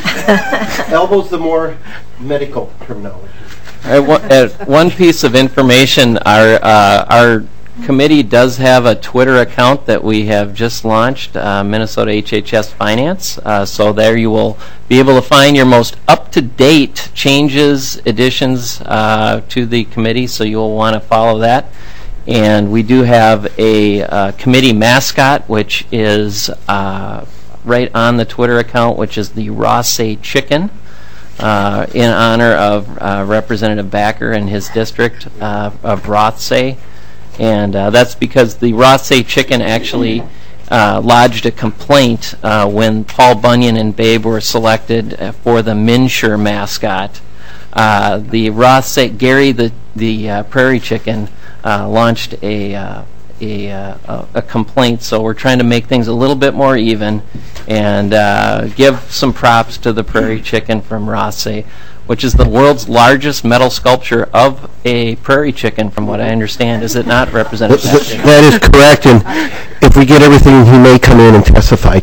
Elbow's the more medical terminology. All right, one, uh, one piece of information, our uh, our committee does have a Twitter account that we have just launched, uh, Minnesota H H S Finance. Uh, so there you will be able to find your most up-to-date changes, additions uh, to the committee, so you'll want to follow that. And we do have a uh, committee mascot, which is uh, right on the Twitter account, which is the Rothsay Chicken, uh, in honor of uh, Representative Backer and his district uh, of Rothsay. And uh, that's because the Rothsay Chicken actually uh, lodged a complaint uh, when Paul Bunyan and Babe were selected uh, for the Minsure mascot. Uh, the Rothsay, Gary the, the uh, Prairie Chicken, uh, launched a uh, A, uh, a complaint, so we're trying to make things a little bit more even and uh, give some props to the Prairie Chicken from Rothsay, which is the world's largest metal sculpture of a prairie chicken, from what I understand. Is it not, Representative Patrick? That is correct, and if we get everything, he may come in and testify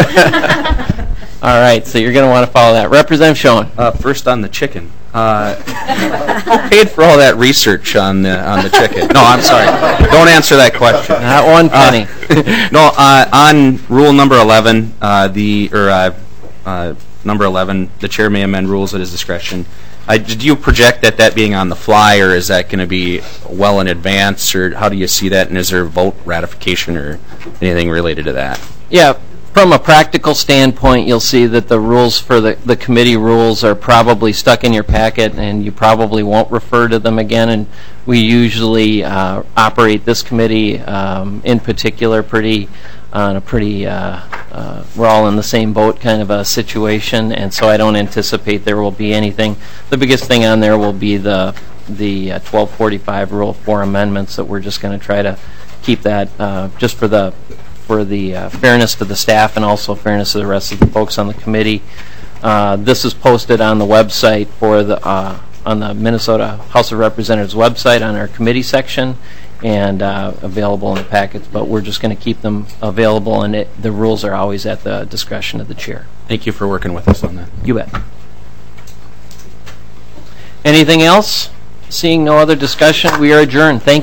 to. All right, so you're going to want to follow that. Representative Schoen. Uh, first on the chicken. Uh, who paid for all that research on the on the chicken? No, I'm sorry. Don't answer that question. Not one penny. Uh, no, uh, on rule number eleven, uh, the or uh, uh, number eleven, the chair may amend rules at his discretion. Uh, did you project that that being on the fly, or is that going to be well in advance, or how do you see that? And is there vote ratification or anything related to that? Yeah. From a practical standpoint, you'll see that the rules for the, the committee rules are probably stuck in your packet, and you probably won't refer to them again. And we usually uh, operate this committee um, in particular pretty on a pretty, uh, uh, we're all in the same boat kind of a situation, and so I don't anticipate there will be anything. The biggest thing on there will be the, the uh, twelve forty-five Rule four amendments that we're just going to try to keep that uh, just for the for the uh, fairness to the staff and also fairness to the rest of the folks on the committee. Uh, this is posted on the website for the uh, on the Minnesota House of Representatives website on our committee section and uh, available in the packets, but we're just going to keep them available, and it, the rules are always at the discretion of the chair. Thank you for working with us on that. You bet. Anything else? Seeing no other discussion, we are adjourned. Thank you.